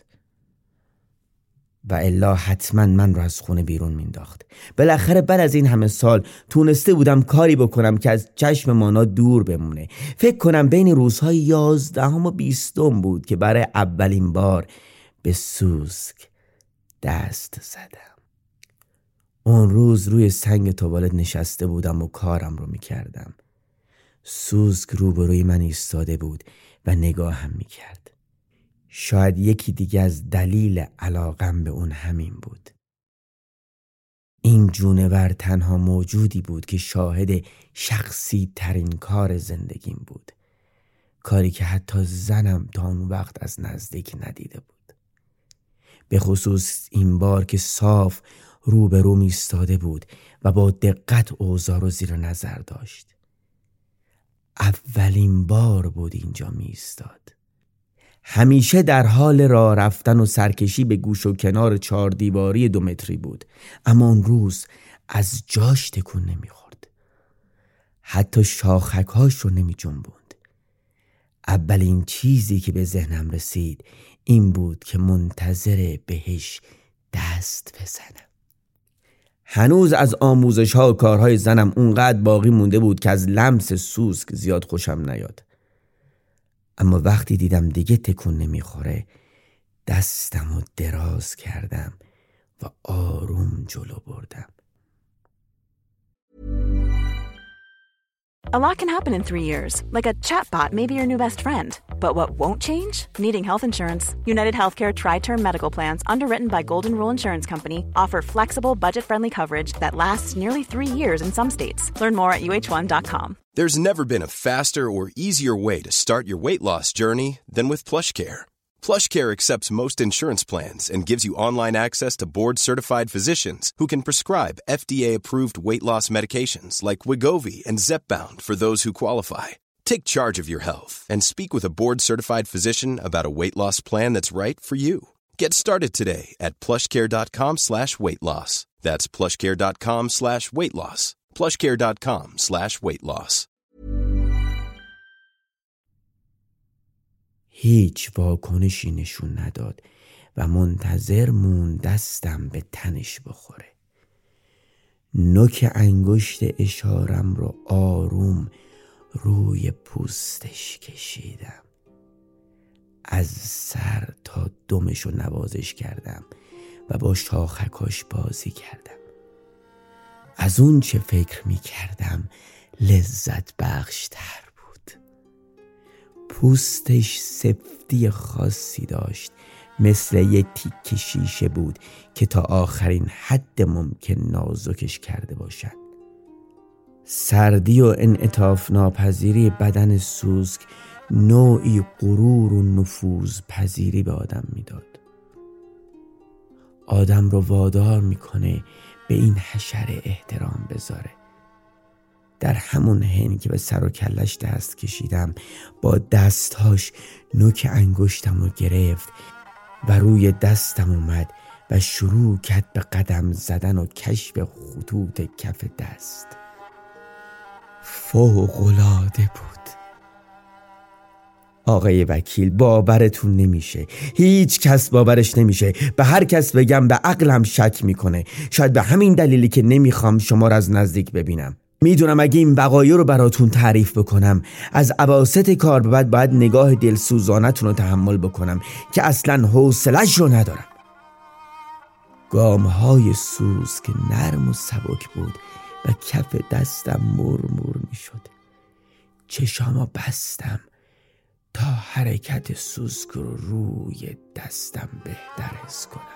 S13: و الا حتما من رو از خونه بیرون مینداخت. بالاخره بعد از این همه سال تونسته بودم کاری بکنم که از چشم مانا دور بمونه. فکر کنم بین روزهای یازدهم و بیستم بود که برای اولین بار به سوسک دست زدم. اون روز روی سنگ توالت نشسته بودم و کارم رو میکردم. سوسک روبروی من ایستاده بود و نگاهم میکرد. شاید یکی دیگه از دلیل علاقم به اون همین بود. این جونور تنها موجودی بود که شاهد شخصی ترین کار زندگیم بود. کاری که حتی زنم تا اون وقت از نزدیک ندیده بود. به خصوص این بار که صاف روبرو ایستاده بود و با دقت اوضاع رو زیر نظر داشت. اولین بار بود اینجا می ایستاد. همیشه در حال راه رفتن و سرکشی به گوش و کنار چهار دیواری دو متری بود، اما اون روز از جاش تکون نمی خورد. حتی شاخکاش رو نمی جنبوند. اولین چیزی که به ذهنم رسید این بود که منتظر بهش دست بزنم. هنوز از آموزش ها و کارهای زنم اونقدر باقی مونده بود که از لمس سوسک زیاد خوشم نیاد. اما وقتی دیدم دیگه تکون نمیخوره، دستم رو دراز کردم و آروم جلو بردم.
S3: A lot can happen in three years, like a chatbot may be your new best friend. But what won't change? Needing health insurance. United Healthcare Tri-Term Medical Plans, underwritten by Golden Rule Insurance Company, offer flexible, budget-friendly coverage that lasts nearly three years in some states. Learn more at U H one dot com.
S14: There's never been a faster or easier way to start your weight loss journey than with PlushCare. PlushCare accepts most insurance plans and gives you online access to board-certified physicians who can prescribe F D A-approved weight loss medications like Wegovy and Zepbound for those who qualify. Take charge of your health and speak with a board-certified physician about a weight loss plan that's right for you. Get started today at plushcare.com slash weight loss. That's plushcare.com slash weight loss. plushcare.com slash weight loss.
S13: هیچ واکنشی نشون نداد و منتظر مون دستم به تنش بخوره. نوک انگشت اشارم رو آروم روی پوستش کشیدم. از سر تا دمشو نوازش کردم و با شاخکاش بازی کردم. از اون چه فکر می کردم لذت بخش تر بود. پوستش سفتی خاصی داشت، مثل یک تیکه شیشه بود که تا آخرین حد ممکن نازکش کرده باشد. سردی و انعطاف ناپذیری بدن سوسک نوعی غرور و نفوذ پذیری به آدم میداد. آدم رو وادار میکنه به این حشره احترام بذاره. در همون حین که به سر و کلش دست کشیدم، با دستهاش نوک انگشتم رو گرفت و روی دستم اومد و شروع کرد به قدم زدن و کشف خطوط کف دست. فوق‌العاده بود. آقای وکیل، باورتون نمیشه. هیچ کس باورش نمیشه. به هر کس بگم به عقلم شک میکنه. شاید به همین دلیلی که نمیخوام شما رو از نزدیک ببینم. میدونم اگه این وقایع رو براتون تعریف بکنم، از اواسط کار به بعد باید نگاه دلسوزانتون رو تحمل بکنم که اصلاً حوصله‌اش رو ندارم. گام‌های سوسک نرم و سبک بود و کف دستم مرمور میشد. چشامو بستم تا حرکت سوسک رو روی دستم بهتر حس کنم.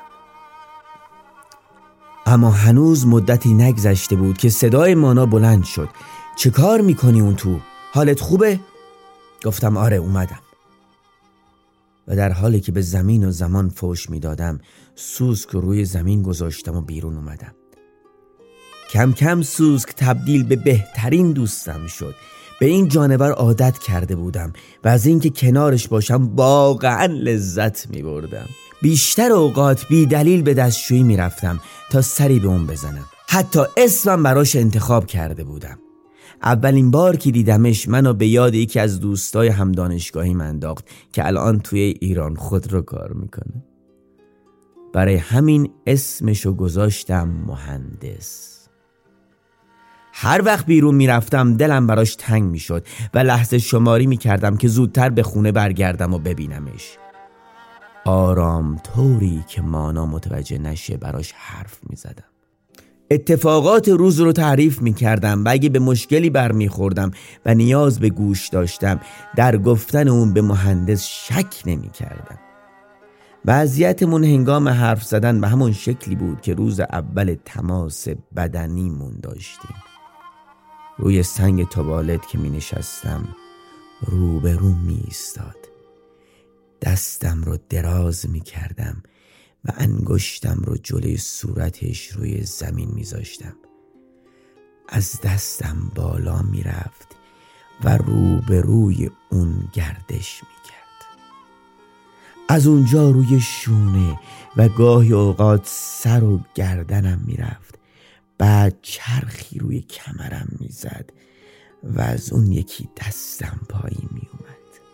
S13: اما هنوز مدتی نگذشته بود که صدای مانا بلند شد. چه کار میکنی اون تو؟ حالت خوبه؟ گفتم آره اومدم. و در حالی که به زمین و زمان فوش میدادم، سوسک رو روی زمین گذاشتم و بیرون اومدم. کم کم سوسک تبدیل به بهترین دوستم شد. به این جانور عادت کرده بودم و از اینکه کنارش باشم واقعا لذت می بردم. بیشتر اوقات بی دلیل به دستشویی می رفتم تا سری به اون بزنم. حتی اسمم براش انتخاب کرده بودم. اولین بار که دیدمش منو به یاد یکی از دوستای هم دانشگاهی من انداخت که الان توی ایران خود رو کار میکنه. برای همین اسمشو گذاشتم مهندس. هر وقت بیرون میرفتم دلم براش تنگ میشد و لحظه شماری میکردم که زودتر به خونه برگردم و ببینمش. آرام طوری که مانا متوجه نشه براش حرف میزدم. اتفاقات روز رو تعریف می کردم و اگه به مشکلی برمی خوردم و نیاز به گوش داشتم در گفتن اون به مهندس شک نمی کردم. وضعیتمون هنگام حرف زدن به همون شکلی بود که روز اول تماس بدنیمون داشتیم. روی سنگ توالت که می نشستم روبرو می ایستاد. دستم رو دراز می کردم و انگشتم رو جلوی صورتش روی زمین می زاشتم. از دستم بالا می رفت و روبروی اون گردش می کرد. از اونجا روی شونه و گاهی اوقات سر و گردنم می رفت. بعد چرخی روی کمرم می زد و از اون یکی دستم پایین می اومد.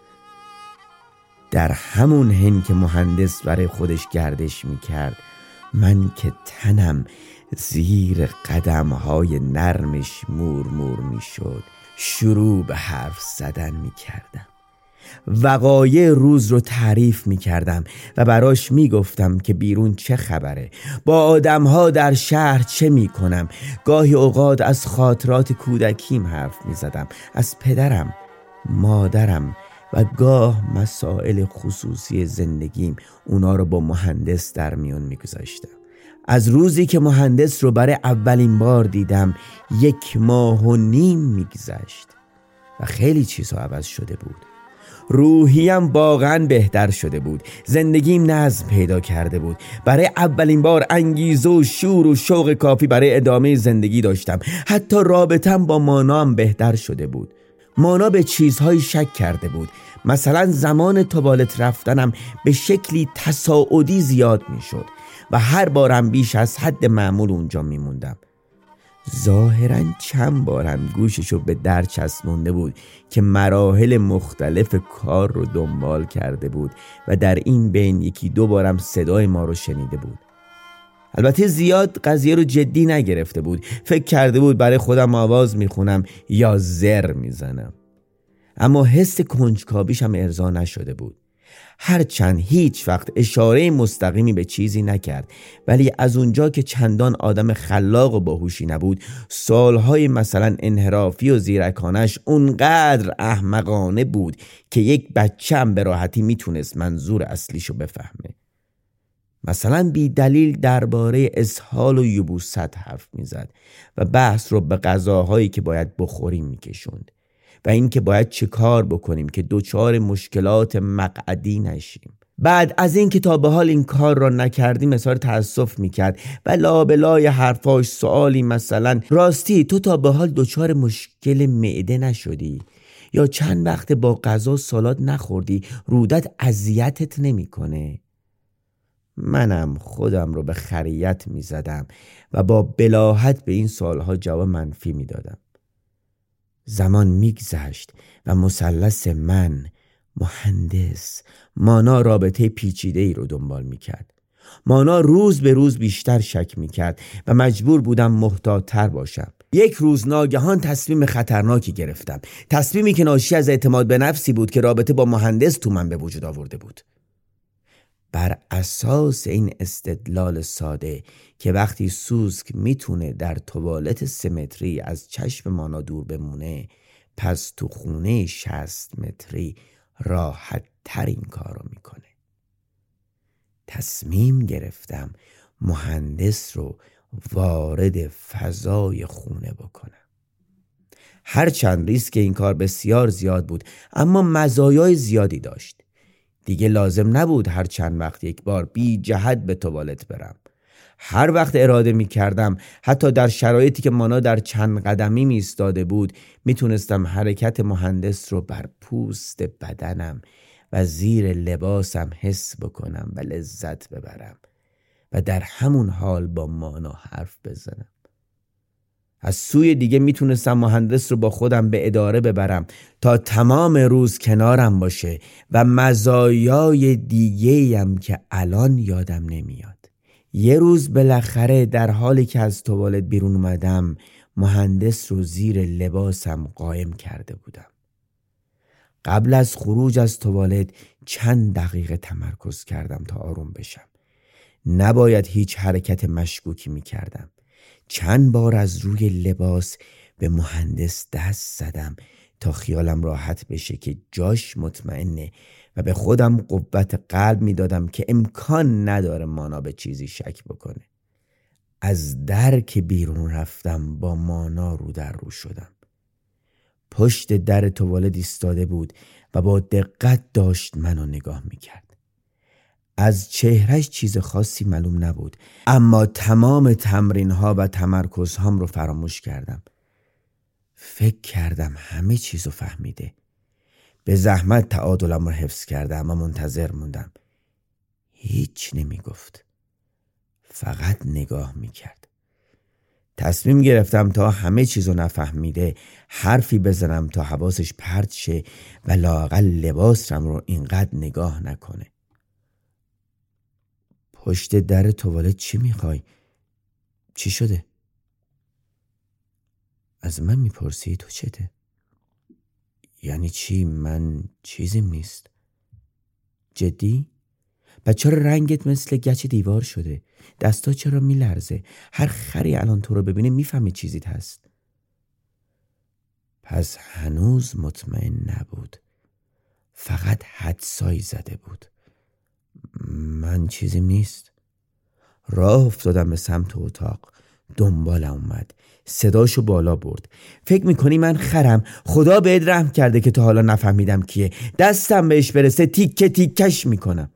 S13: در همون حین که مهندس برای خودش گردش می کرد، من که تنم زیر قدمهای نرمش مور مور می شد شروع به حرف زدن می کردم. وقایع روز رو تعریف می کردم و براش می گفتم که بیرون چه خبره، با آدمها در شهر چه می کنم. گاهی اوقات از خاطرات کودکیم حرف می زدم، از پدرم، مادرم و گاه مسائل خصوصی زندگیم. اونا رو با مهندس در میون می گذاشتم. از روزی که مهندس رو برای اولین بار دیدم یک ماه و نیم می گذشت و خیلی چیزها عوض شده بود. روحیم واقعا بهتر شده بود. زندگیم نظم پیدا کرده بود. برای اولین بار انگیزه و شور و شوق کافی برای ادامه زندگی داشتم. حتی رابطم با مانا هم بهتر شده بود. مانا به چیزهای شک کرده بود. مثلا زمان توالت رفتنم به شکلی تصاعدی زیاد می شد و هر بارم بیش از حد معمول اونجا می موندم. ظاهراً چند بارم گوششو به در چسبونده بود که مراحل مختلف کار رو دنبال کرده بود و در این بین یکی دو بارم صدای ما رو شنیده بود. البته زیاد قضیه رو جدی نگرفته بود. فکر کرده بود برای خودم آواز میخونم یا زر میزنم. اما حس کنجکاویش هم ارضا نشده بود. هرچند هیچ وقت اشاره مستقیمی به چیزی نکرد، ولی از اونجا که چندان آدم خلاق و باهوشی نبود، سوالهای مثلا انحرافی و زیرکانش اونقدر احمقانه بود که یک بچه هم به راحتی میتونست منظور اصلیشو بفهمه. مثلا بی دلیل درباره اسهال و یبوست حرف میزد و بحث رو به غذاهایی که باید بخوریم میکشوند و این که باید چه کار بکنیم که دوچار مشکلات مقعدی نشیم. بعد از این که تا به حال این کار را نکردیم اظهار تأسف میکرد و لابلای حرفاش سوالی مثلا راستی تو تا به حال دوچار مشکل معده نشدی؟ یا چند وقت با غذا سالاد نخوردی رودت اذیتت نمیکنه؟ منم خودم رو به خریت میزدم و با بلاهت به این سوالها جواب منفی میدادم. زمان میگذشت و مثلث من، مهندس، مانا رابطه پیچیده‌ای رو دنبال میکرد. مانا روز به روز بیشتر شک میکرد و مجبور بودم محتاط‌تر باشم. یک روز ناگهان تصمیم خطرناکی گرفتم. تصمیمی که ناشی از اعتماد به نفسی بود که رابطه با مهندس تو من به وجود آورده بود. بر اساس این استدلال ساده که وقتی سوسک میتونه در توالت سه متری از چشم مانا دور بمونه، پس تو خونه شصت متری راحت تر این کارو میکنه. تصمیم گرفتم مهندس رو وارد فضای خونه بکنم. هرچند ریسک این کار بسیار زیاد بود، اما مزایای زیادی داشت. دیگه لازم نبود هر چند وقت یک بار بی جهت به توالت برم. هر وقت اراده می کردم، حتی در شرایطی که مانا در چند قدمی می ایستاده بود، می تونستم حرکت مهندس رو بر پوست بدنم و زیر لباسم حس بکنم و لذت ببرم و در همون حال با مانا حرف بزنم. از سوی دیگه میتونستم مهندس رو با خودم به اداره ببرم تا تمام روز کنارم باشه و مزایای دیگه‌ای هم که الان یادم نمیاد. یه روز بالاخره در حالی که از توالت بیرون اومدم مهندس رو زیر لباسم قایم کرده بودم. قبل از خروج از توالت چند دقیقه تمرکز کردم تا آروم بشم. نباید هیچ حرکت مشکوکی میکردم. چند بار از روی لباس به مهندس دست زدم تا خیالم راحت بشه که جاش مطمئنه و به خودم قوت قلب میدادم که امکان نداره مانا به چیزی شک بکنه. از در که بیرون رفتم با مانا رو در رو شدم. پشت در توالت ایستاده بود و با دقت داشت منو نگاه میکرد. از چهرهش چیز خاصی معلوم نبود، اما تمام تمرین‌ها و تمرکزهام رو فراموش کردم. فکر کردم همه چیزو فهمیده. به زحمت تعادلم رو حفظ کردم و منتظر موندم. هیچ نمی گفت. فقط نگاه می کرد. تصمیم گرفتم تا همه چیزو نفهمیده حرفی بزنم تا حواسش پرت شه و لااقل لباسم رو اینقدر نگاه نکنه. پشت در توالت چی میخوای؟ چی شده؟ از من میپرسی تو چته؟ یعنی چی؟ من چیزیم نیست. جدی؟ بچه چرا رنگت مثل گچ دیوار شده؟ دستا چرا میلرزه؟ هر خری الان تو رو ببینه میفهمه چیزیت هست. پس هنوز مطمئن نبود. فقط حدسایی زده بود. من چیزیم نیست. راه افتادم به سمت اتاق. دنبالم اومد. صداشو بالا برد. فکر میکنی من خرم؟ خدا بهت رحم کرده که تا حالا نفهمیدم کیه. دستم بهش برسه تیکه تیکش میکنم.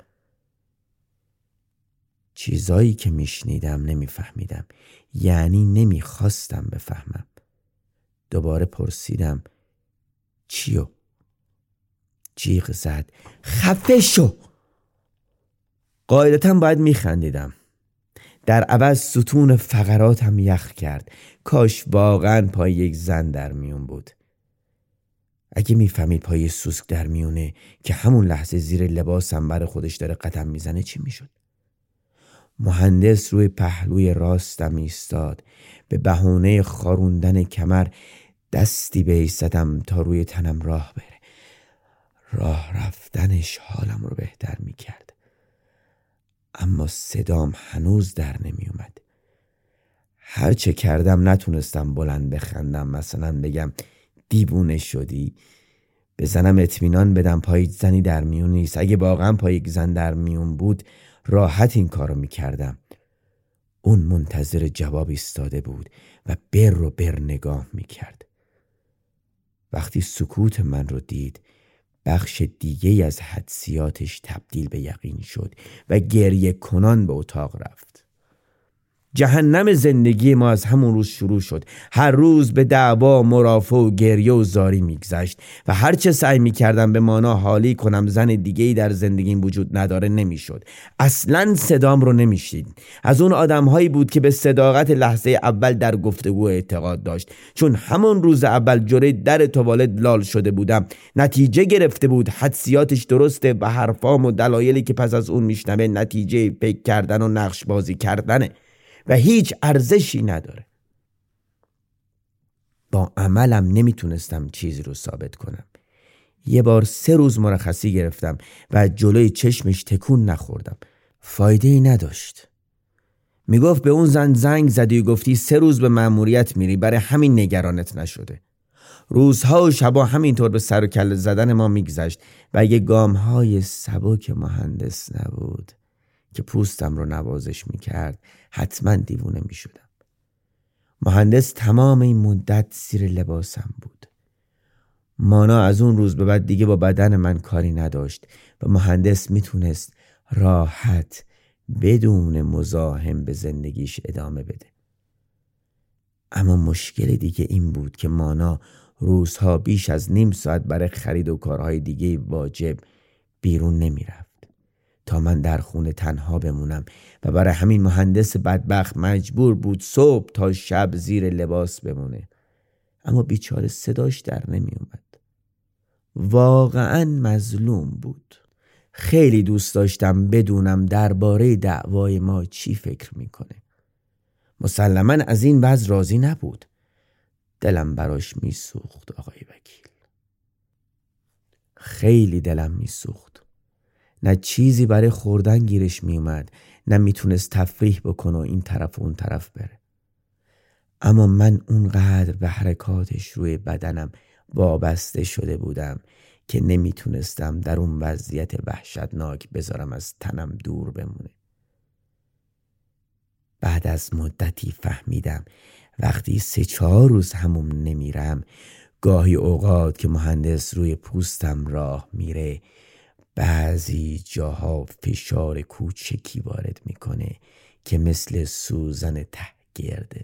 S13: چیزایی که میشنیدم نمیفهمیدم. یعنی نمیخواستم بفهمم. دوباره پرسیدم چیو؟ جیغ زد خفه شو. قاعدتاً باید میخندیدم. در عوض ستون فقراتم یخ کرد. کاش واقعاً پای یک زن در میون بود. اگه میفهمید پای سوسک در میونه که همون لحظه زیر لباسم برای خودش داره قدم میزنه چی میشد؟ مهندس روی پهلوی راستم ایستاد. به بهونه خاروندن کمر دستی به ایستادم تا روی تنم راه بره. راه رفتنش حالم رو بهتر میکرد. اما صدام هنوز در نمی اومد. هر چه کردم نتونستم بلند بخندم، مثلا بگم دیوونه شدی، بزنم اطمینان بدم پای زنی در میون نیست. اگه واقعا پای یک زن در میون بود راحت این کارو میکردم. اون منتظر جواب ایستاده بود و بر رو بر نگاه میکرد. وقتی سکوت من رو دید بخش دیگه از حدسیاتش تبدیل به یقین شد و گریه کنان به اتاق رفت. جهنم زندگی ما از همون روز شروع شد. هر روز به دعوا، مرافع و گریه و زاری میگذشت و هر چه سعی میکردم به مانا حالی کنم زن دیگه‌ای در زندگیم وجود نداره نمیشد. اصلاً صدام رو نمیشید. از اون آدمهایی بود که به صداقت لحظه اول در گفتگو اعتقاد داشت. چون همون روز اول جلوی در توالت لال شده بودم نتیجه گرفته بود حدسیاتش درسته و حرفام و دلایلی که پس از اون میشنوه نتیجه پیک کردن و نقش بازی کردنه و هیچ ارزشی نداره. با عملم نمیتونستم چیزی رو ثابت کنم. یه بار سه روز مرخصی گرفتم و جلوی چشمش تکون نخوردم. فایده ای نداشت. میگفت به اون زن زنگ زدی و گفتی سه روز به مأموریت میری، برای همین نگرانت نشده. روزها و شبا همینطور به سر و کله زدن ما میگذشت و اگه گامهای سبک مهندس نبود که پوستم رو نوازش میکرد حتما دیوونه میشدم. مهندس تمام این مدت زیر لباسم بود. مانا از اون روز به بعد دیگه با بدن من کاری نداشت و مهندس میتونست راحت بدون مزاحم به زندگیش ادامه بده. اما مشکل دیگه این بود که مانا روزها بیش از نیم ساعت برای خرید و کارهای دیگه واجب بیرون نمیرفت تا من در خونه تنها بمونم و برای همین مهندس بدبخت مجبور بود صبح تا شب زیر لباس بمونه. اما بیچاره صداش در نمی اومد. واقعا مظلوم بود. خیلی دوست داشتم بدونم درباره دعوای ما چی فکر میکنه. مسلماً از این وضع راضی نبود. دلم براش میسوخت آقای وکیل. خیلی دلم میسوخت. نه چیزی برای خوردن گیرش میومد، نه میتونست تفریح بکنه و این طرف و اون طرف بره. اما من اونقدر به حرکاتش روی بدنم وابسته شده بودم که نمیتونستم در اون وضعیت وحشتناک بذارم از تنم دور بمونه. بعد از مدتی فهمیدم وقتی سه چهار روز حموم نمیرم، گاهی اوقات که مهندس روی پوستم راه میره بعضی جاها فشار کوچکی وارد میکنه که مثل سوزن ته گرده.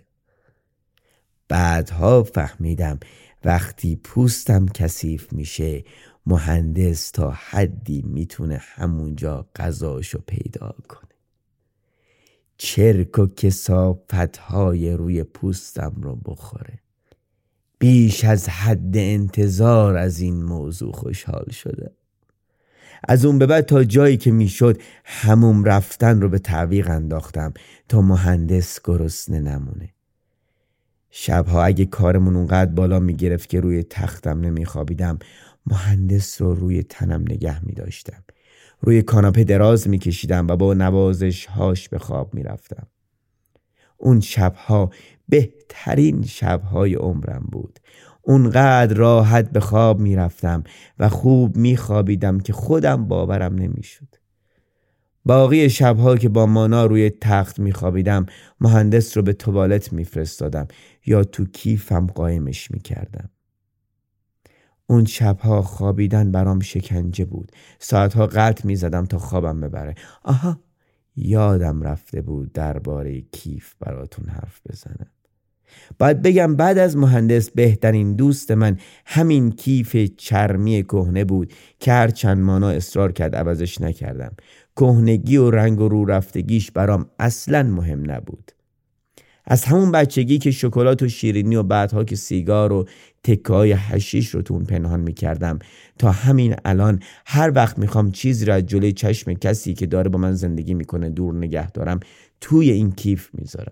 S13: بعدها فهمیدم وقتی پوستم کثیف میشه مهندس تا حدی میتونه همونجا غذاشو پیدا کنه. چرک و کثافت‌های روی پوستم رو بخوره. بیش از حد انتظار از این موضوع خوشحال شده. از اون به بعد تا جایی که میشد حموم رفتن رو به تعویق انداختم تا مهندس گرسنه نمونه. شبها اگه کارمون اونقدر بالا میگرفت که روی تختم نمیخوابیدم، مهندس رو روی تنم نگه میداشتم. روی کاناپه دراز میکشیدم و با نوازش هاش به خواب میرفتم. اون شبها بهترین شبهای عمرم بود. اونقدر راحت به خواب میرفتم و خوب میخوابیدم که خودم باورم نمیشد. باقی شبها که با مانا روی تخت میخوابیدم مهندس رو به توالت میفرستادم یا تو کیفم قایمش میکردم. اون شبها خوابیدن برام شکنجه بود. ساعتها قطع میزدم تا خوابم ببره. آها، یادم رفته بود درباره کیف براتون حرف بزنم. باید بگم بعد از مهندس بهترین دوست من همین کیف چرمی کهنه بود که هر چند مانا اصرار کرد عوضش نکردم. کهنگی و رنگ و رو رفتگیش برام اصلاً مهم نبود. از همون بچگی که شکلات و شیرینی و بعدها که سیگار و تکه‌های حشیش رو تو اون پنهان میکردم تا همین الان هر وقت میخوام چیزی رو از جلوی چشم کسی که داره با من زندگی میکنه دور نگه دارم توی این کیف میذارم.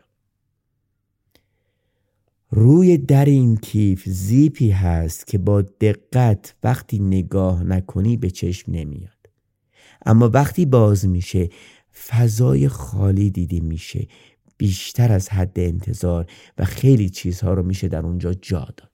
S13: روی در این کیف زیپی هست که با دقت وقتی نگاه نکنی به چشم نمیاد، اما وقتی باز میشه فضای خالی دیده میشه بیشتر از حد انتظار و خیلی چیزها رو میشه در اونجا جا داد.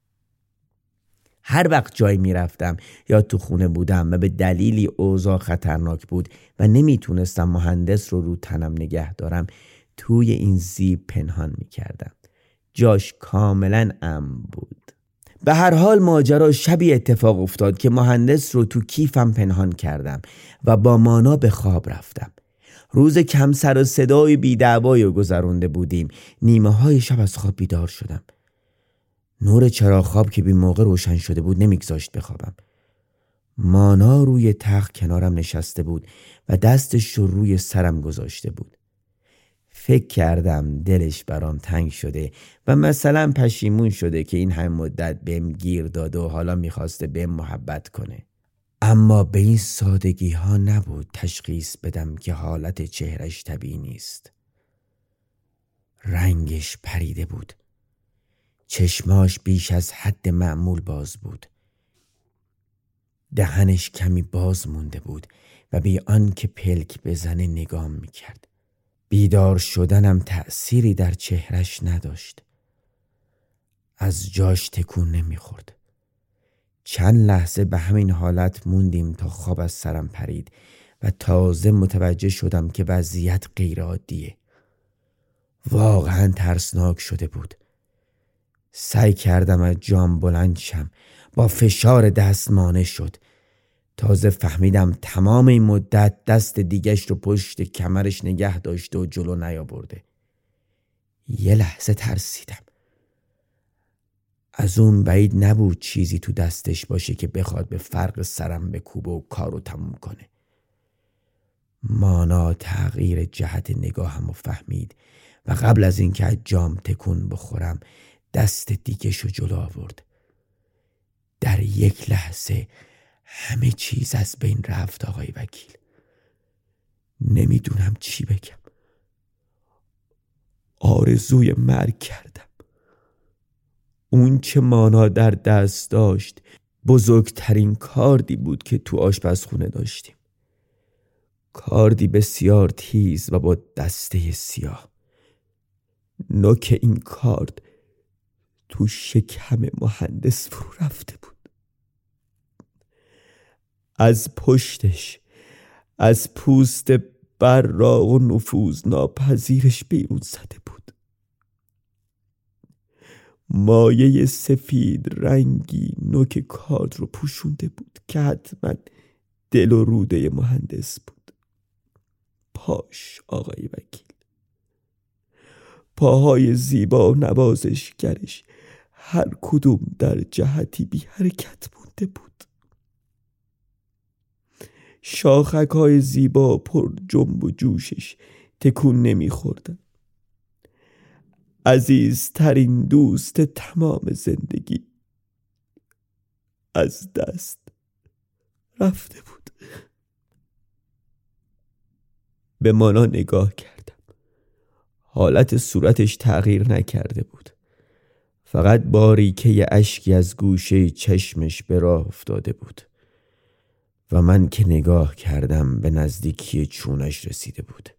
S13: هر وقت جایی میرفتم یا تو خونه بودم و به دلیلی اوضاع خطرناک بود و نمیتونستم مهندس رو رو تنم نگه دارم، توی این زیپ پنهان میکردم. جاش کاملا امن بود. به هر حال ماجرا شبی اتفاق افتاد که مهندس رو تو کیفم پنهان کردم و با مانا به خواب رفتم. روز کم سر و صدای بی دعوایی رو گذرونده بودیم. نیمه های شب از خواب بیدار شدم. نور چراغ خواب که بی موقع روشن شده بود نمیگذاشت بخوابم. مانا روی تخت کنارم نشسته بود و دستش رو روی سرم گذاشته بود. فکر کردم دلش برام تنگ شده و مثلا پشیمون شده که این هم مدت بهم گیر داده و حالا میخواسته بهم محبت کنه. اما به این سادگی ها نبود تشخیص بدم که حالت چهرش طبیعی نیست. رنگش پریده بود. چشماش بیش از حد معمول باز بود. دهنش کمی باز مونده بود و بی آن که پلک بزنه نگام میکرد. بیدار شدنم تأثیری در چهرش نداشت. از جاش تکون نمیخورد. چند لحظه به همین حالت موندیم تا خواب از سرم پرید و تازه متوجه شدم که وضعیت غیر عادیه. واقعا ترسناک شده بود. سعی کردم از جام بلند شم. با فشار دست مانع شد. تازه فهمیدم تمام این مدت دست دیگش رو پشت کمرش نگه داشته و جلو نیاورده. یه لحظه ترسیدم. از اون بعید نبود چیزی تو دستش باشه که بخواد به فرق سرم بکوبه و کارو تموم کنه. مانا تغییر جهت نگاهم رو فهمید و قبل از اینکه از جام تکون بخورم دست دیگه‌شو جلو آورد. در یک لحظه همه چیز از بین رفت آقای وکیل. نمیدونم چی بگم. آرزوی مرگ کردم. اون چه مانا در دست داشت بزرگترین کاردی بود که تو آشپزخونه داشتیم. کاردی بسیار تیز و با دسته سیاه. نوک این کارد تو شکم مهندس فرو رفته بود. از پشتش، از پوست براق و نفوذ ناپذیرش بیرون زده بود. مایه سفید رنگی نوک کارد رو پوشونده بود که حتما دل و روده مهندس بود. پاش آقای وکیل، پاهای زیبا و نوازشگرش هر کدوم در جهتی بی حرکت مونده بود. شاخک‌های زیبا پر جنب و جوشش تکون نمی‌خوردن. عزیزترین دوست تمام زندگی از دست رفته بود. به مانا نگاه کردم. حالت صورتش تغییر نکرده بود. فقط باریکه اشکی از گوشه چشمش به راه افتاده بود و من که نگاه کردم به نزدیکی چونش رسیده بود.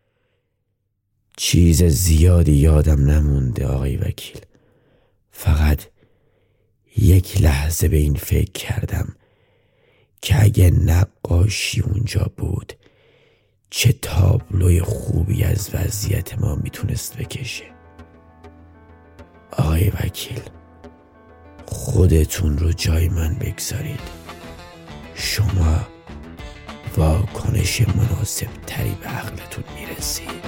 S13: چیز زیادی یادم نمونده آقای وکیل. فقط یک لحظه به این فکر کردم که اگه نقاشی اونجا بود چه تابلوی خوبی از وضعیت ما میتونست بکشه. آقای وکیل، خودتون رو جای من بگذارید. شما واکنش مناسب تری به عقلتون میرسید.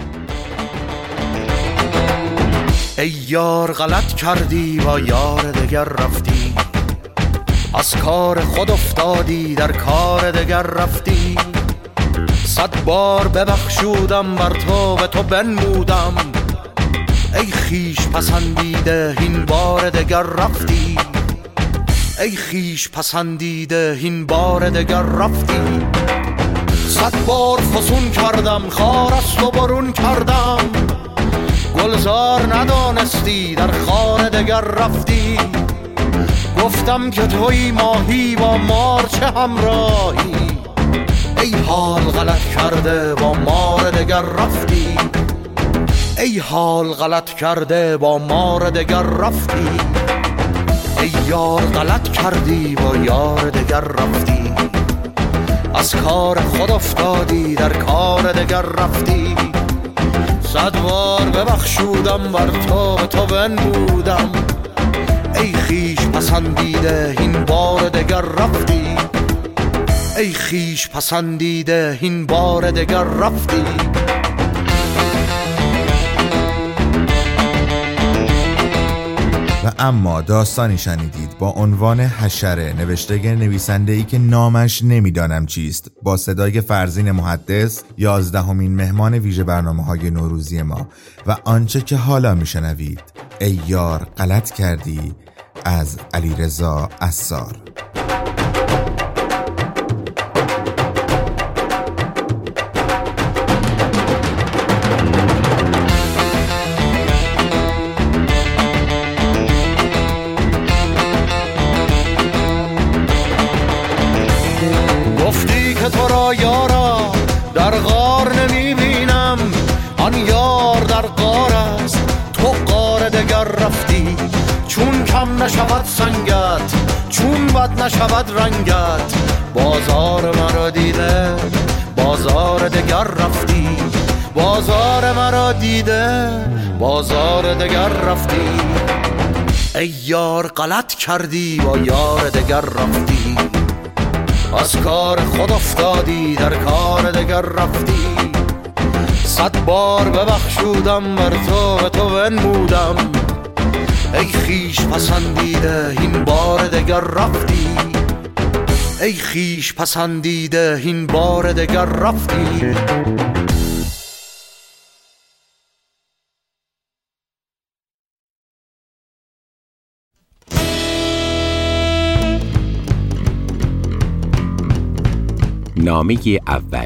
S6: ای یار غلط کردی با یار دگر رفتی، از کار خود افتادی در کار دگر رفتی. صد بار ببخشودم بر تو و تو بنمودم، ای خیش پسندیده این بار دگر رفتی. ای خیش پسندیده این بار دگر رفتی. صد بار فسون کردم خار است و برون کردم، گلزار ندانستی در خار دگر رفتی. گفتم که توی ماهی با مار چه همراهی، ای حال غلط کرده با مار دگر رفتی. ای حال غلط کرده با مار دگر رفتی. ای یار غلط کردی با یار دگر رفتی، از کار خود افتادی در کار دگر رفتی. صد بار ببخشودم بر تو و تو بنمودم، ای خیش پسندیده این بار دگر رفتی. ای خیش پسندیده این بار دگر رفتی.
S9: و اما داستانی شنیدید با عنوان حشره، نوشته نویسنده‌ای که نامش نمیدانم چیست، با صدای فرزین محدث، یازدهمین مهمان ویژه برنامه‌های نوروزی ما. و آنچه که حالا میشنوید، ای یار غلط کردی، از علیرضا عصار.
S6: یارا در غار نمیبینم، آن یار در غار است تو غار دگر رفتی. چون کم نشود سنگت، چون بد نشود رنگت، بازار مرا دیده بازار دگر رفتی. بازار مرا دیده بازار دگر رفتی. ای یار غلط کردی با یار دگر رفتی، از کار خود افتادی در کار دگر رفتی. صد بار ببخشودم بر تو و تو بنمودم، ای خیش پسندیده این بار دگر رفتی. ای خیش پسندیده این بار دگر رفتی.
S15: نامه اول.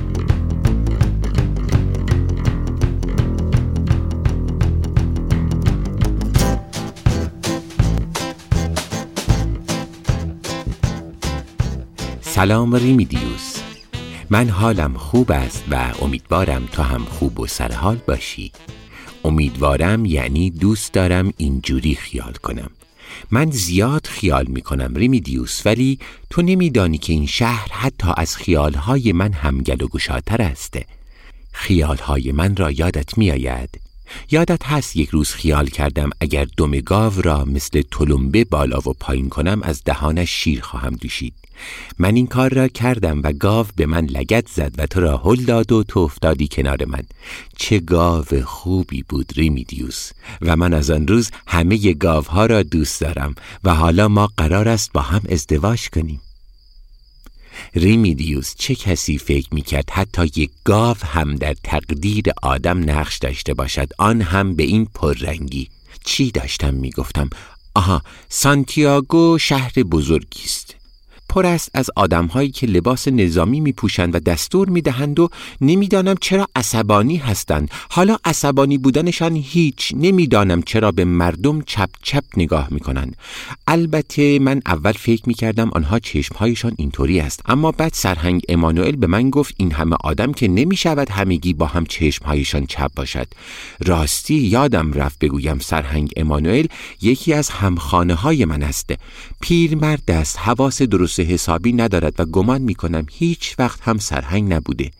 S15: سلام ریمیدیوس، من حالم خوب است و امیدوارم تو هم خوب و سرحال باشی. امیدوارم یعنی دوست دارم اینجوری خیال کنم. من زیاد خیال میکنم ریمیدیوس، ولی تو نمیدانی که این شهر حتی از خیالهای من هم گل و گشادتر است. خیالهای من را یادت میآید؟ یادت هست یک روز خیال کردم اگر دم گاو را مثل تلمبه بالا و پایین کنم از دهانش شیر خواهم دوشید. من این کار را کردم و گاو به من لگد زد و تو را هل داد و تو افتادی کنار من. چه گاو خوبی بود ریمیدیوس، و من از آن روز همه گاوها را دوست دارم و حالا ما قرار است با هم ازدواج کنیم. ریمیدیوس، چه کسی فکر میکرد حتی یک گاو هم در تقدیر آدم نقش داشته باشد، آن هم به این پررنگی؟ چی داشتم میگفتم؟ آها، سانتیاگو شهر بزرگی است، پر است از آدم‌هایی که لباس نظامی می‌پوشند و دستور می‌دهند و نمی‌دانم چرا عصبانی هستند. حالا عصبانی بودنشان هیچ، نمی‌دانم چرا به مردم چپ چپ نگاه می‌کنند. البته من اول فکر می‌کردم آنها چشم‌هایشان اینطوری است، اما بعد سرهنگ امانوئل به من گفت این همه آدم که نمی‌شود همگی با هم چشم‌هایشان چپ باشد. راستی یادم رفت بگویم سرهنگ امانوئل یکی از همخانه‌های من است. پیرمرد است، حواس درست حسابی ندارد و گمان میکنم هیچ وقت هم سرهنگ نبوده.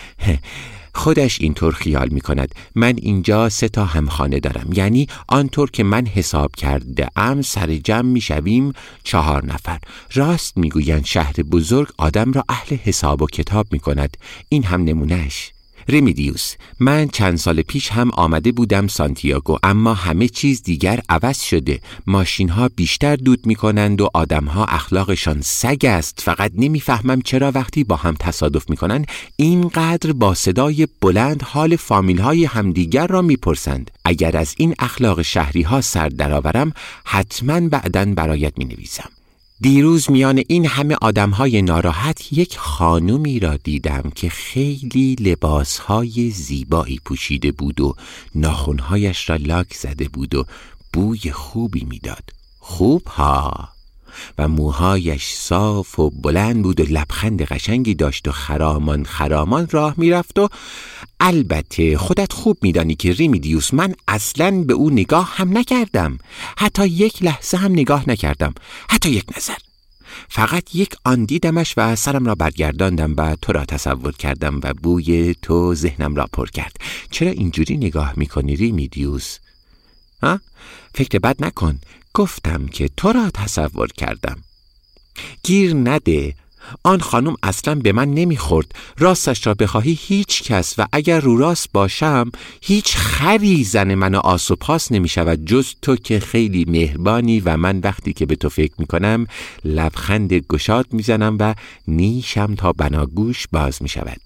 S15: خودش اینطور خیال میکند. من اینجا سه تا همخانه دارم، یعنی آنطور که من حساب کرده ام سر جمع میشویم چهار نفر. راست میگویند شهر بزرگ آدم را اهل حساب و کتاب میکند. این هم نمونهش. ریمیدیوس، من چند سال پیش هم آمده بودم سانتیاگو، اما همه چیز دیگر عوض شده. ماشین ها بیشتر دود می کنند و آدم ها اخلاقشان سگ است. فقط نمیفهمم چرا وقتی با هم تصادف می کنند اینقدر با صدای بلند حال فامیل های همدیگر را می پرسند. اگر از این اخلاق شهری ها سر درآورم حتما بعداً برایت می نویسم. دیروز میان این همه آدم‌های ناراحت یک خانومی را دیدم که خیلی لباس‌های زیبایی پوشیده بود و ناخن‌هایش را لاک زده بود و بوی خوبی میداد. خوب ها. و موهایش صاف و بلند بود و لبخند قشنگی داشت و خرامان خرامان راه میرفت. و البته خودت خوب میدانی که ریمیدیوس، من اصلاً به او نگاه هم نکردم، حتی یک لحظه هم نگاه نکردم، حتی یک نظر. فقط یک آن دیدمش و سرم را برگرداندم و تو را تصور کردم و بوی تو ذهنم را پر کرد. چرا اینجوری نگاه میکنی ریمیدیوس؟ ها؟ فکر بد نکن، گفتم که تو را تصور کردم. گیر نده، آن خانم اصلا به من نمیخورد. راستش را بخواهی هیچ کس، و اگر رو راست باشم هیچ خری زن من آس و پاس نمیشود جز تو که خیلی مهربانی و من وقتی که به تو فکر میکنم لبخند گشاد میزنم و نیشم تا بناگوش باز میشود.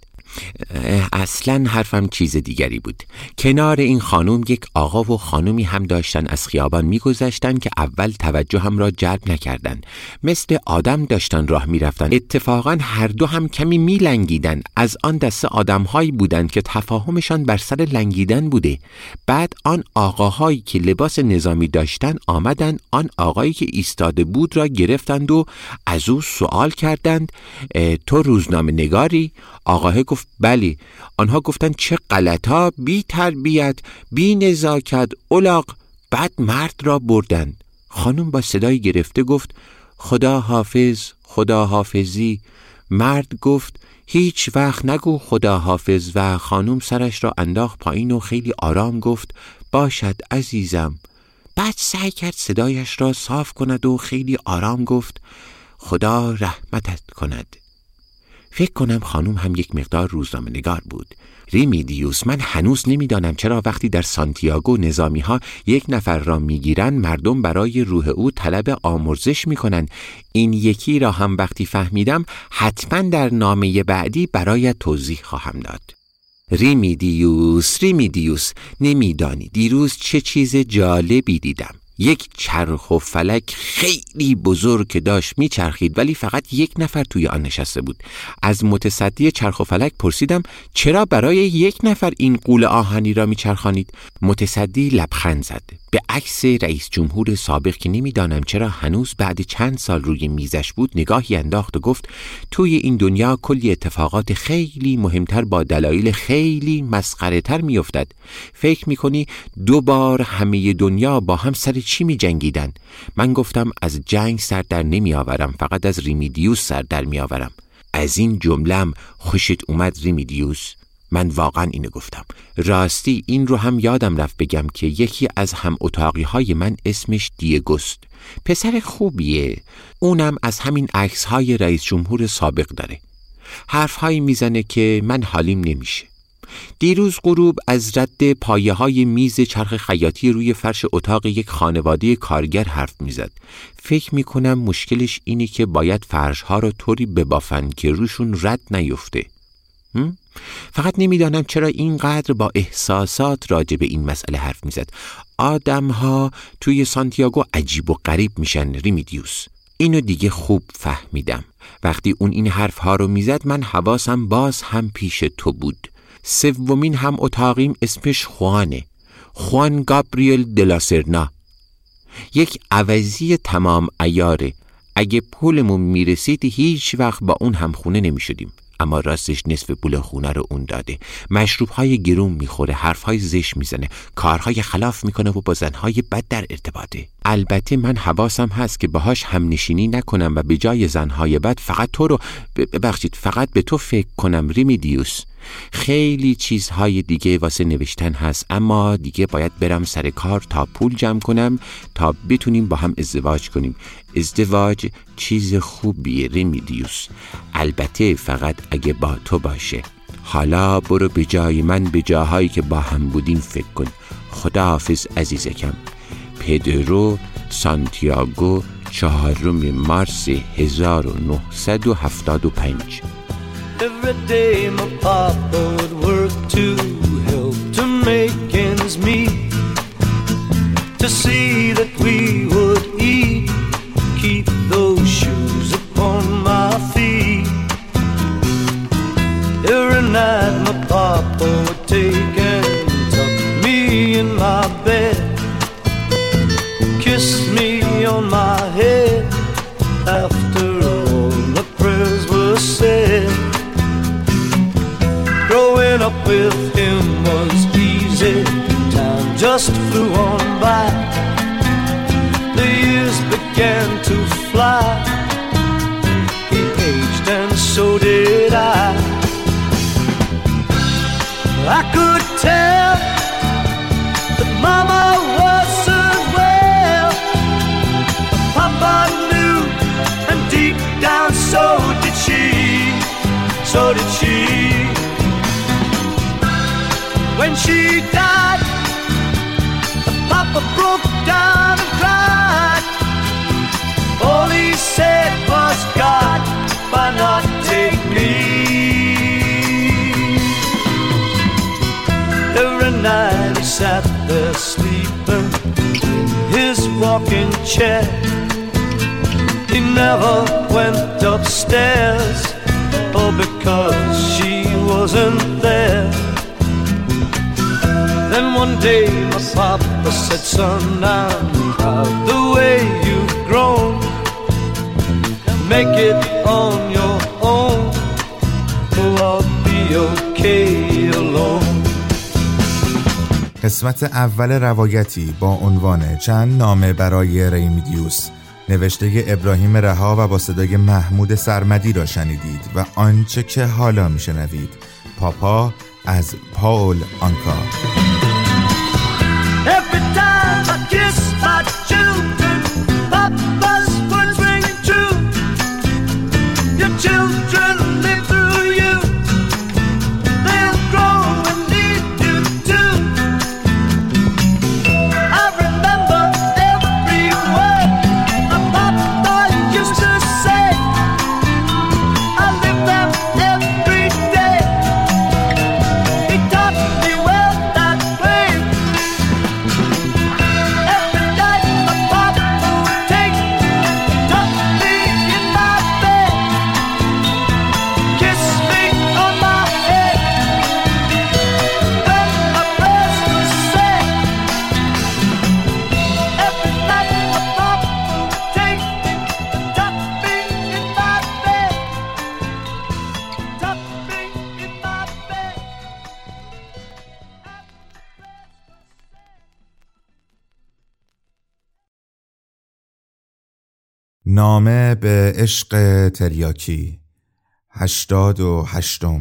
S15: اصلا حرفم چیز دیگری بود. کنار این خانم یک آقا و خانومی هم داشتن از خیابان میگذشتن که اول توجه هم را جلب نکردن. مثل آدم داشتن راه میرفتن. اتفاقا هر دو هم کمی میلنگیدن. از آن دسته آدمهایی بودن که تفاهمشان بر سر لنگیدن بوده. بعد آن آقاهایی که لباس نظامی داشتن آمدن آن آقایی که ایستاده بود را گرفتند و از او سوال کردند تو روزنامه نگاری؟ آقاه گفت بلی. آنها گفتند چه غلطا، بی تربیت، بی نزاکت، الاغ. بعد مرد را بردند. خانم با صدای گرفته گفت خدا حافظ، خدا حافظی. مرد گفت هیچ وقت نگو خدا حافظ و خانم سرش را انداخت پایین و خیلی آرام گفت باشد عزیزم. بعد سعی کرد صدایش را صاف کند و خیلی آرام گفت خدا رحمتت کند. فکر کنم خانم هم یک مقدار روزنامه نگار بود. ریمیدیوس، من هنوز نمیدانم چرا وقتی در سانتیاگو نظامی ها یک نفر را میگیرن مردم برای روح او طلب آمرزش میکنن. این یکی را هم وقتی فهمیدم حتما در نامه بعدی برای توضیح خواهم داد. ریمیدیوس، ریمیدیوس، نمیدانی دیروز چه چیز جالبی دیدم. یک چرخ و فلک خیلی بزرگ که داشت میچرخید ولی فقط یک نفر توی آن نشسته بود. از متصدی چرخ و فلک پرسیدم چرا برای یک نفر این غول آهنی را میچرخانید؟ متصدی لبخند زد. به عکس رئیس جمهور سابق که نمیدانم چرا هنوز بعد چند سال روی میزش بود نگاهی انداخت و گفت توی این دنیا کلی اتفاقات خیلی مهمتر با دلایل خیلی مسخره تر میافتد. فکر میکنی دو بار همه دنیا با هم سر چی می جنگیدن؟ من گفتم از جنگ سر در نمی آورم، فقط از ریمیدیوس سر در می آورم. از این جملم خوشت اومد ریمیدیوس؟ من واقعا اینو گفتم. راستی این رو هم یادم رفت بگم که یکی از هم اتاقی های من اسمش دیگوست. پسر خوبیه. اونم از همین عکس های رئیس جمهور سابق داره. حرف هایی میزنه که من حالیم نمیشه. دیروز غروب از رد پایه های میز چرخ خیاطی روی فرش اتاق یک خانواده کارگر حرف میزد. فکر میکنم مشکلش اینه که باید فرش ها رو طوری ببافن که روشون رد نیفته. فقط نمیدانم چرا اینقدر با احساسات راجع به این مسئله حرف میزد. آدم ها توی سانتیاگو عجیب و غریب میشن ریمیدیوس. اینو دیگه خوب فهمیدم. وقتی اون این حرف ها رو میزد من حواسم باز هم پیش تو بود. سومین هم اتاقیم اسمش خوانه. خوان گابریل دلاسرنا. یک عوضی تمام عیاره. اگه پولمون میرسید هیچ وقت با اون هم خونه نمیشدیم. اما راستش نصف پول خونه رو اون داده. مشروب‌های گرون میخوره، حرف‌های زشت میزنه، کارهای خلاف میکنه و با زن‌های بد در ارتباطه. البته من حواسم هست که باهاش هم نشینی نکنم و به جای زن‌های بد فقط تو رو ببخشید فقط به تو فکر کنم ریمیدیوس. خیلی چیزهای دیگه واسه نوشتن هست، اما دیگه باید برم سر کار تا پول جمع کنم تا بتونیم با هم ازدواج کنیم. ازدواج چیز خوبیه ریمیدیوس، البته فقط اگه با تو باشه. حالا برو به جای من به جاهایی که با هم بودیم فکر کن. خداحافظ عزیزکم. پدرو، سانتیاگو، چهارم مارس هزار و نهصد و هفتاد و پنج.
S11: Every day my papa would work to help to make ends meet, to see that we would eat, keep those shoes upon my feet. Every night my papa would take and tuck me in my bed, kiss me on my head after all the prayers were said. Growing up with him was easy, time just flew on by. The years began to fly, he aged and so did I. I could tell that Mama wasn't well, Papa knew, and deep down so did she, so did she. When she died, Papa broke down and cried. All he said was, God, why not take me? Every night he sat there sleeping in his rocking chair. He never went upstairs, oh, because she wasn't there. Then one day my papa said, son, I'm proud the way you've grown. Make it on your own, oh, I'll be okay alone.
S9: قسمت اول روایتی با عنوان چند نامه برای ریمیدیوس نوشته ابراهیم رها و با صدای محمود سرمدی را شنیدید و آنچه که حالا میشنوید پاپا از پاول آنکا.
S11: Every time I kiss my children, Papa's words ring true. Your children live through you. They'll grow and need you too. I remember every word my Papa used to say. I live them every day. He taught me well that
S9: نامه به عشق تریاکی، هشتاد و هشتم.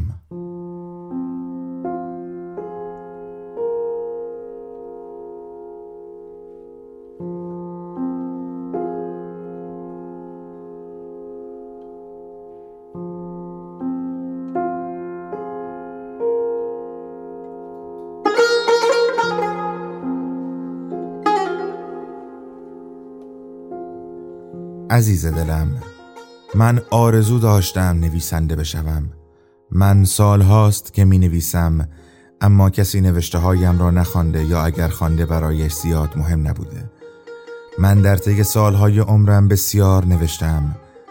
S9: عزیز دلم، من آرزو داشتم نویسنده بشوم. من سالهاست که می نویسم، اما کسی نوشته هایم را نخوانده یا اگر خوانده برایش زیاد مهم نبوده. من در طی سالهای عمرم بسیار نوشتم.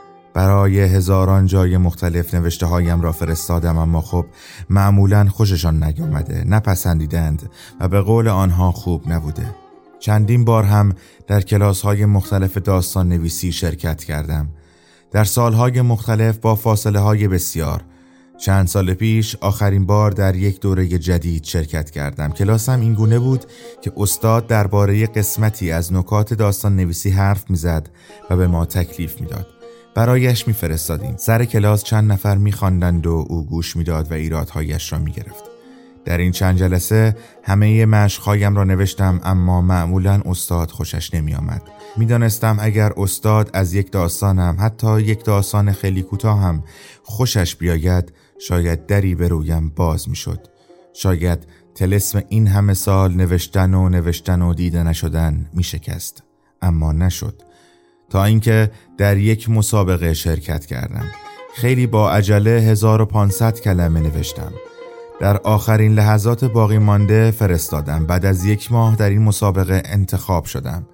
S9: برای هزاران جای مختلف نوشته هایم را فرستادم، اما خب معمولاً خوششان نیامده، نپسندیدند و به قول آنها خوب نبوده. چندین بار هم در کلاس‌های مختلف داستان نویسی شرکت کردم. در سالهای مختلف با فاصله‌های بسیار. چند سال پیش آخرین بار در یک دوره جدید شرکت کردم. کلاسم این گونه بود که استاد درباره قسمتی از نکات داستان نویسی حرف می‌زد و به ما تکلیف می‌داد. برایش می‌فرستادیم. سر کلاس چند نفر می‌خواندند و او گوش می‌داد و ایرادهایش را می‌گرفت. در این چند جلسه همه مشق‌هایم را نوشتم، اما معمولاً استاد خوشش نمی آمد. می دانستم اگر استاد از یک داستانم، حتی یک داستان خیلی کوتاه هم خوشش بیاید، شاید دری به رویم باز می شد. شاید طلسم این همه سال نوشتن و نوشتن و دیده نشدن می شکست. اما نشد. تا اینکه در یک مسابقه شرکت کردم. خیلی با عجله هزار و پانصد کلمه نوشتم. در آخرین لحظات باقی مانده فرستادم. بعد از یک ماه در این مسابقه انتخاب شدم.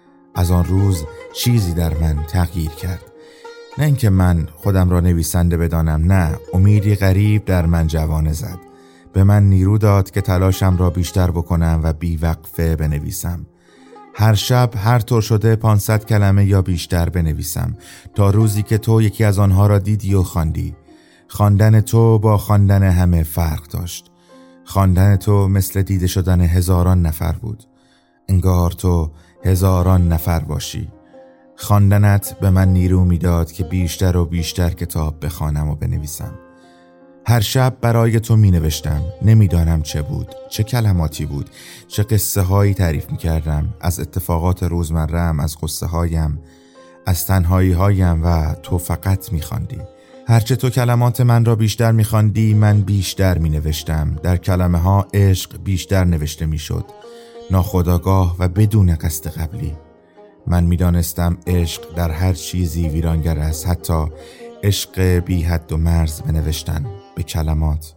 S9: از آن روز چیزی در من تغییر کرد. نه اینکه من خودم را نویسنده بدانم، نه، امیدی غریب در من جوانه زد. به من نیرو داد که تلاشم را بیشتر بکنم و بیوقفه بنویسم. هر شب هر طور شده پانصد کلمه یا بیشتر بنویسم، تا روزی که تو یکی از آنها را دیدی و خواندی. خواندن تو با خواندن همه فرق داشت. خواندن تو مثل دیده شدن هزاران نفر بود. انگار تو هزاران نفر باشی. خواندنت به من نیرو میداد که بیشتر و بیشتر کتاب بخوانم و بنویسم. هر شب برای تو می نوشتم. نمیدانم چه بود، چه کلماتی بود، چه قصه هایی تعریف می کردم. از اتفاقات روزمره‌ام، از قصه هایم، از تنهایی هایم، و تو فقط می خواندی. هرچه تو کلمات من را بیشتر می خواندی، من بیشتر می نوشتم. در کلمه ها عشق بیشتر نوشته می شد، ناخودآگاه و بدون قصد قبلی. من می دانستم عشق در هر چیزی ویرانگر است، حتی عشق بی حد و مرز بنوشتن به کلمات.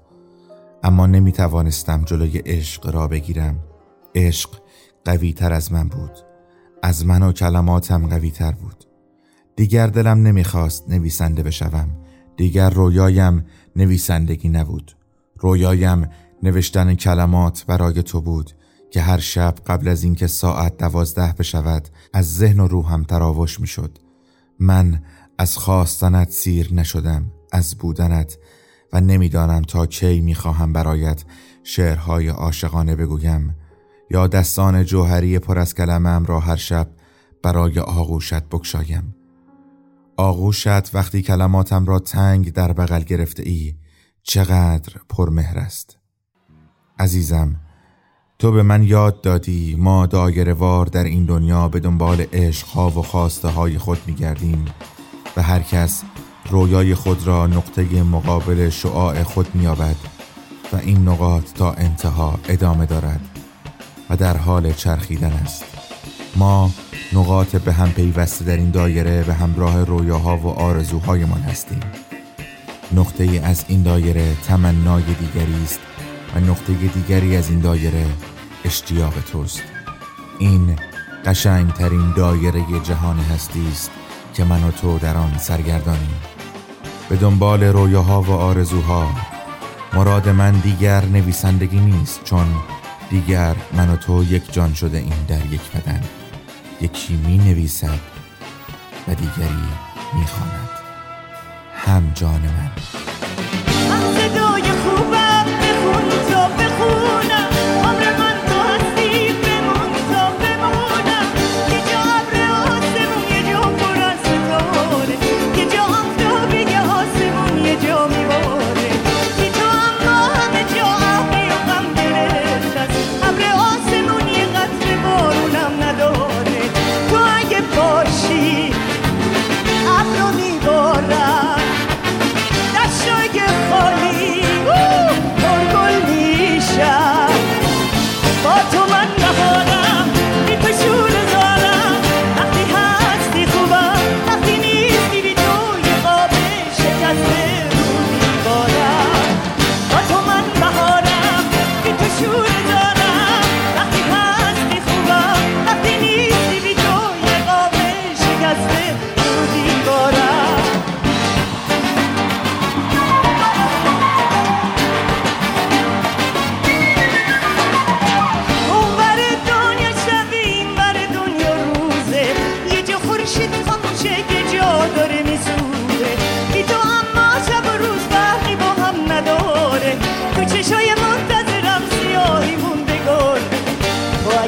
S9: اما نمی توانستم جلوی عشق را بگیرم. عشق قوی تر از من بود. از من و کلماتم قوی تر بود. دیگر دلم نمی خواست نویسنده بشوم. دیگر رویایم نویسندگی نبود. رویایم نوشتن کلمات برای تو بود که هر شب قبل از اینکه ساعت دوازده بشود از ذهن و روحم تراوش می شد. من از خواستنت سیر نشدم، از بودنت، و نمیدانم تا کی می خواهم برایت شعرهای عاشقانه بگویم یا دستان جوهری پر از کلمه‌ام را هر شب برای آغوشت بگشایم. آغوشت وقتی کلماتم را تنگ در بغل گرفته ای چقدر پرمهر است. عزیزم، تو به من یاد دادی ما دایره وار در این دنیا به دنبال عشقها و خواسته های خود می گردیم و هر کس رویای خود را نقطه مقابل شعاع خود می یابد و این نقاط تا انتها ادامه دارد و در حال چرخیدن است. ما نقاط به هم پیوسته در این دایره به همراه رویاها و آرزوهایمان هستیم. نقطه از این دایره تمنای دیگری است و نقطه دیگری از این دایره اشتیاق توست. این قشنگترین دایره جهان هستی است که من و تو در آن سرگردانیم، به دنبال رویاها و آرزوها. مراد من دیگر نویسندگی نیست، چون دیگر من و تو یک جان شده این در یک بدن. یکی می نویسد و دیگری می خواند. هم جان من.
S16: من صدای خوبم بخون تا بخونم، عمر من تو هستی بمون تا بمونم، یه جا ابر آسمون یه جا پر از ستاره.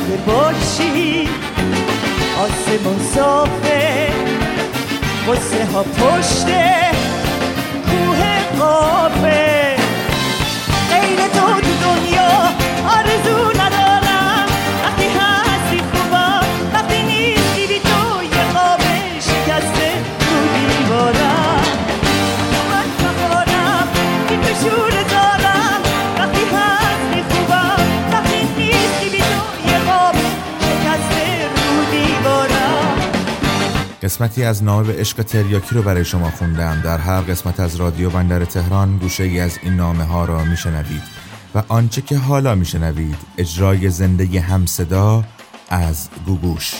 S16: اگه باشی آسمون صافه قصه ها پشت کوه قافه غیر تو تو دنیا آرزو ندارم وقتی هستی خوبا وقتی نیستی بی تو یه قاب شکسته تو دیوارم من بخورم بی تو شور دارم وقتی هستی خوبا وقتی نیستی بی تو یه قاب شکسته رو دیوارم.
S9: قسمتی از نامه به عشق تریاکی رو برای شما خوندم. در هر قسمت از رادیو بندر تهران گوشه ای از این نامه ها را میشنوید و آنچه که حالا میشنوید اجرای زنده همصدا از گوگوش.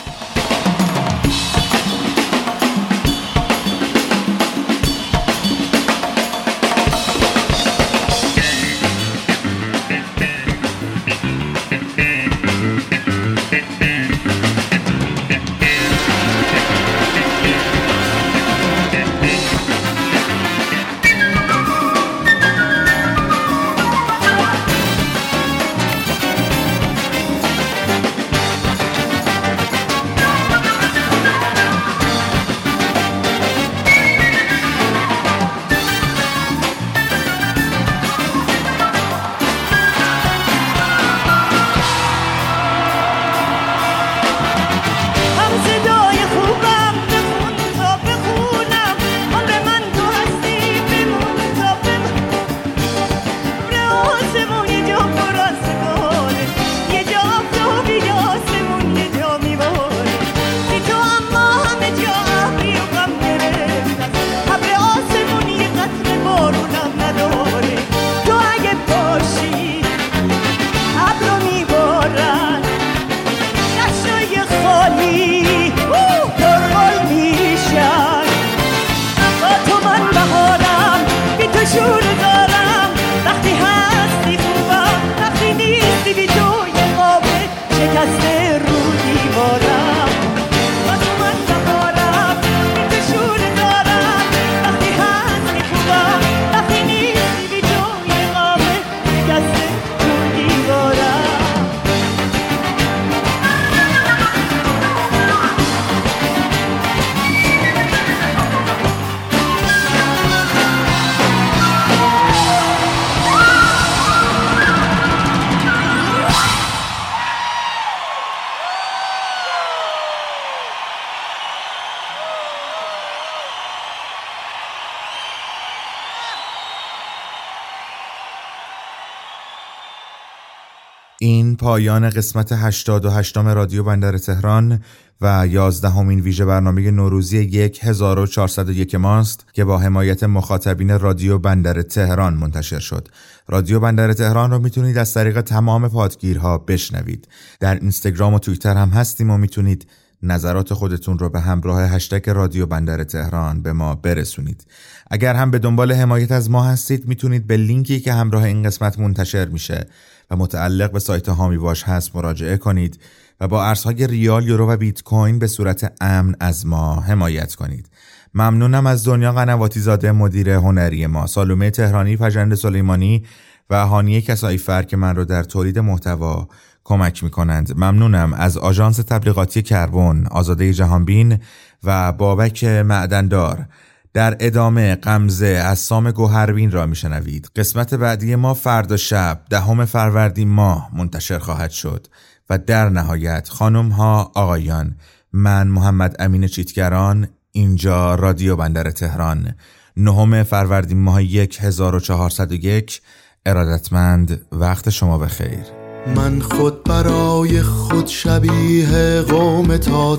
S9: این پایان قسمت هشتاد و هشتم رادیو بندر تهران و یازدهمین ویژه برنامه نوروزی یک هزار و چهارصد و یک ماست که با حمایت مخاطبین رادیو بندر تهران منتشر شد. رادیو بندر تهران رو میتونید از طریق تمام پادگیرها بشنوید. در اینستاگرام و توییتر هم هستیم و میتونید نظرات خودتون رو به همراه هشتگ رادیو بندر تهران به ما برسونید. اگر هم به دنبال حمایت از ما هستید میتونید به لینکی که همراه این قسمت منتشر میشه و متعلق به سایت هامی باش هست مراجعه کنید و با ارزهای ریال، یورو و بیت کوین به صورت امن از ما حمایت کنید. ممنونم از دنیا قنواتی زاده مدیر هنری ما، سالومه تهرانی، فجند سلیمانی و هانیه کساییفر که من رو در تولید محتوا کمک میکنند. ممنونم از آژانس تبلیغاتی کربن، آزاده جهانبین و بابک معدندار. در ادامه غمزه از سام گوهربین را میشنوید. قسمت بعدی ما فردا شب دهم فروردین ماه منتشر خواهد شد و در نهایت خانم ها آقایان، من محمد امین چیتگران، اینجا رادیو بندر تهران، نهم فروردین ماه یک هزار و چهارصد و یک. ارادتمند، وقت شما بخیر.
S17: من خود برای خود شبیه قوم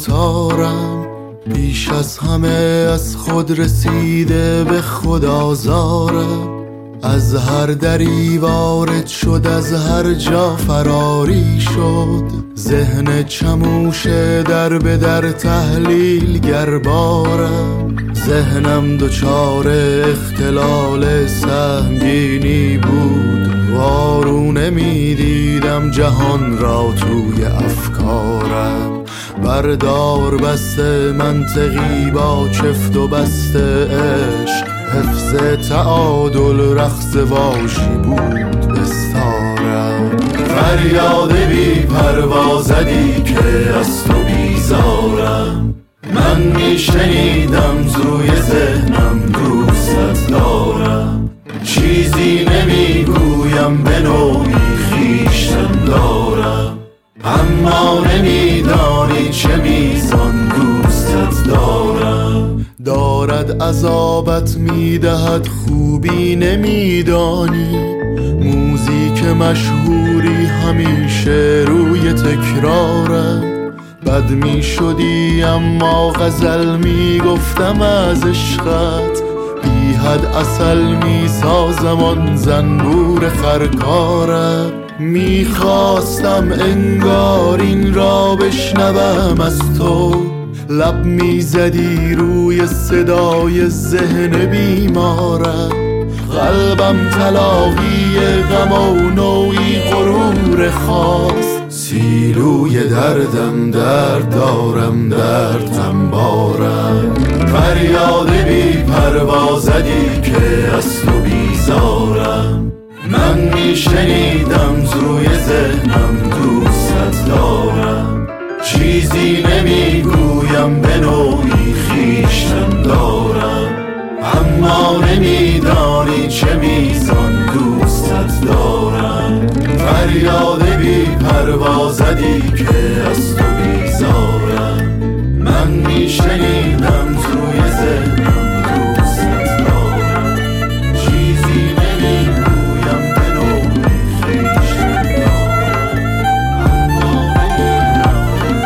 S17: تاتارم، بیش از همه از خود رسیده به خود آزارم. از هر دری وارد شد، از هر جا فراری شد، ذهن چموش در به در تحلیل گربارم. ذهنم دچار اختلال سهمگینی بود، وارونه می دیدم جهان را توی افکارم. بردار بسته منطقی با چفت و بسته عشق، حفظ تعادل رقص واشی بود بستارم. فریاد بی پروازدی که از تو بیزارم. من میشنیدم توی ذهنم دوست دارم، چیزی نمیگویم به نوعی خویشتن دارم، اما نمیدانی چه میزان دوستت دارم. دارد عذابت میدهد خوبی نمیدانی، موزیک مشهوری همیشه روی تکرارم. بد می شدی اما غزل می گفتم از عشقت، بی حد عسل می سازم آن زنبور خرکارم. می خواستم انگار این را بشنوم از تو، لب می زدی روی صدای ذهن بیمارم. قلبم تلاقی غم و نوعی غرور خاص، سیلوی دردم درد دارم دردم بارم. فریاد بی پروازدی که از تو بیزارم. من میشنیدم توی ذهنم دوست دارم، چیزی نمیگویم به نوعی خویشتن دارم، اما نمیدانی چه میزان دوستت دارم. فریاد بی پروازدی که از تو بیزارم. من میشنیدم توی ذهنم دوستت دارم، چیزی نمیگویم به نوعی خویشتن دارم، اما نمیدانی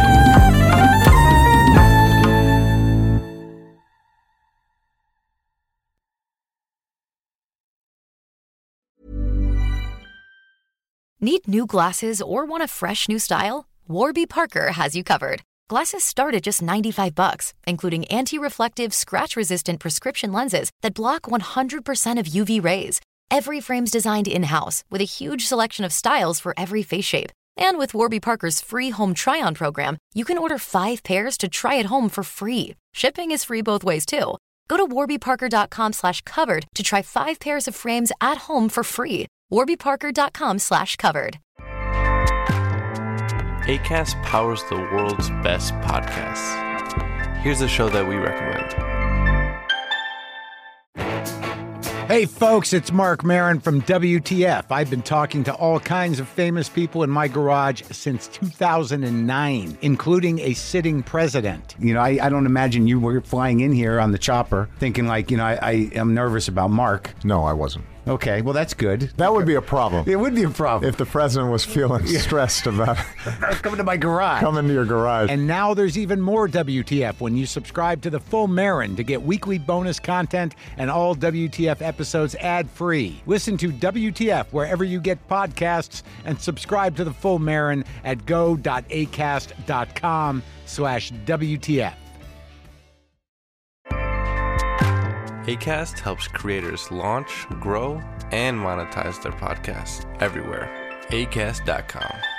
S4: Need new glasses or want a fresh new style? Warby Parker has you covered. Glasses start at just ninety-five bucks, including anti-reflective, scratch-resistant prescription lenses that block one hundred percent of U V rays. Every frame's designed in-house with a huge selection of styles for every face shape. And with Warby Parker's free home try-on program, you can order five pairs to try at home for free. Shipping is free both ways, too. Go to warbyparker.com slash covered to try five pairs of frames at home for free. warbyparker.com slash covered.
S18: Acast powers the world's best podcasts. Here's a show that we recommend.
S19: Hey folks, it's Mark Maron from W T F. I've been talking to all kinds of famous people in my garage since two thousand nine, including a sitting president. You know, I, I don't imagine you were flying in here on the chopper thinking like, you know, I, I am nervous about Mark.
S10: No, I wasn't.
S19: Okay, well, that's good.
S10: That would be a problem.
S19: It would be a problem.
S10: If the president was feeling
S19: Yeah.
S10: stressed about
S19: Coming to my garage.
S10: coming to your garage.
S19: And now there's even more W T F when you subscribe to the full Marin to get weekly bonus content and all W T F episodes ad-free. Listen to W T F wherever you get podcasts and subscribe to the full Marin at go.acast.com slash WTF.
S18: Acast helps creators launch, grow, and monetize their podcasts everywhere. acast dot com.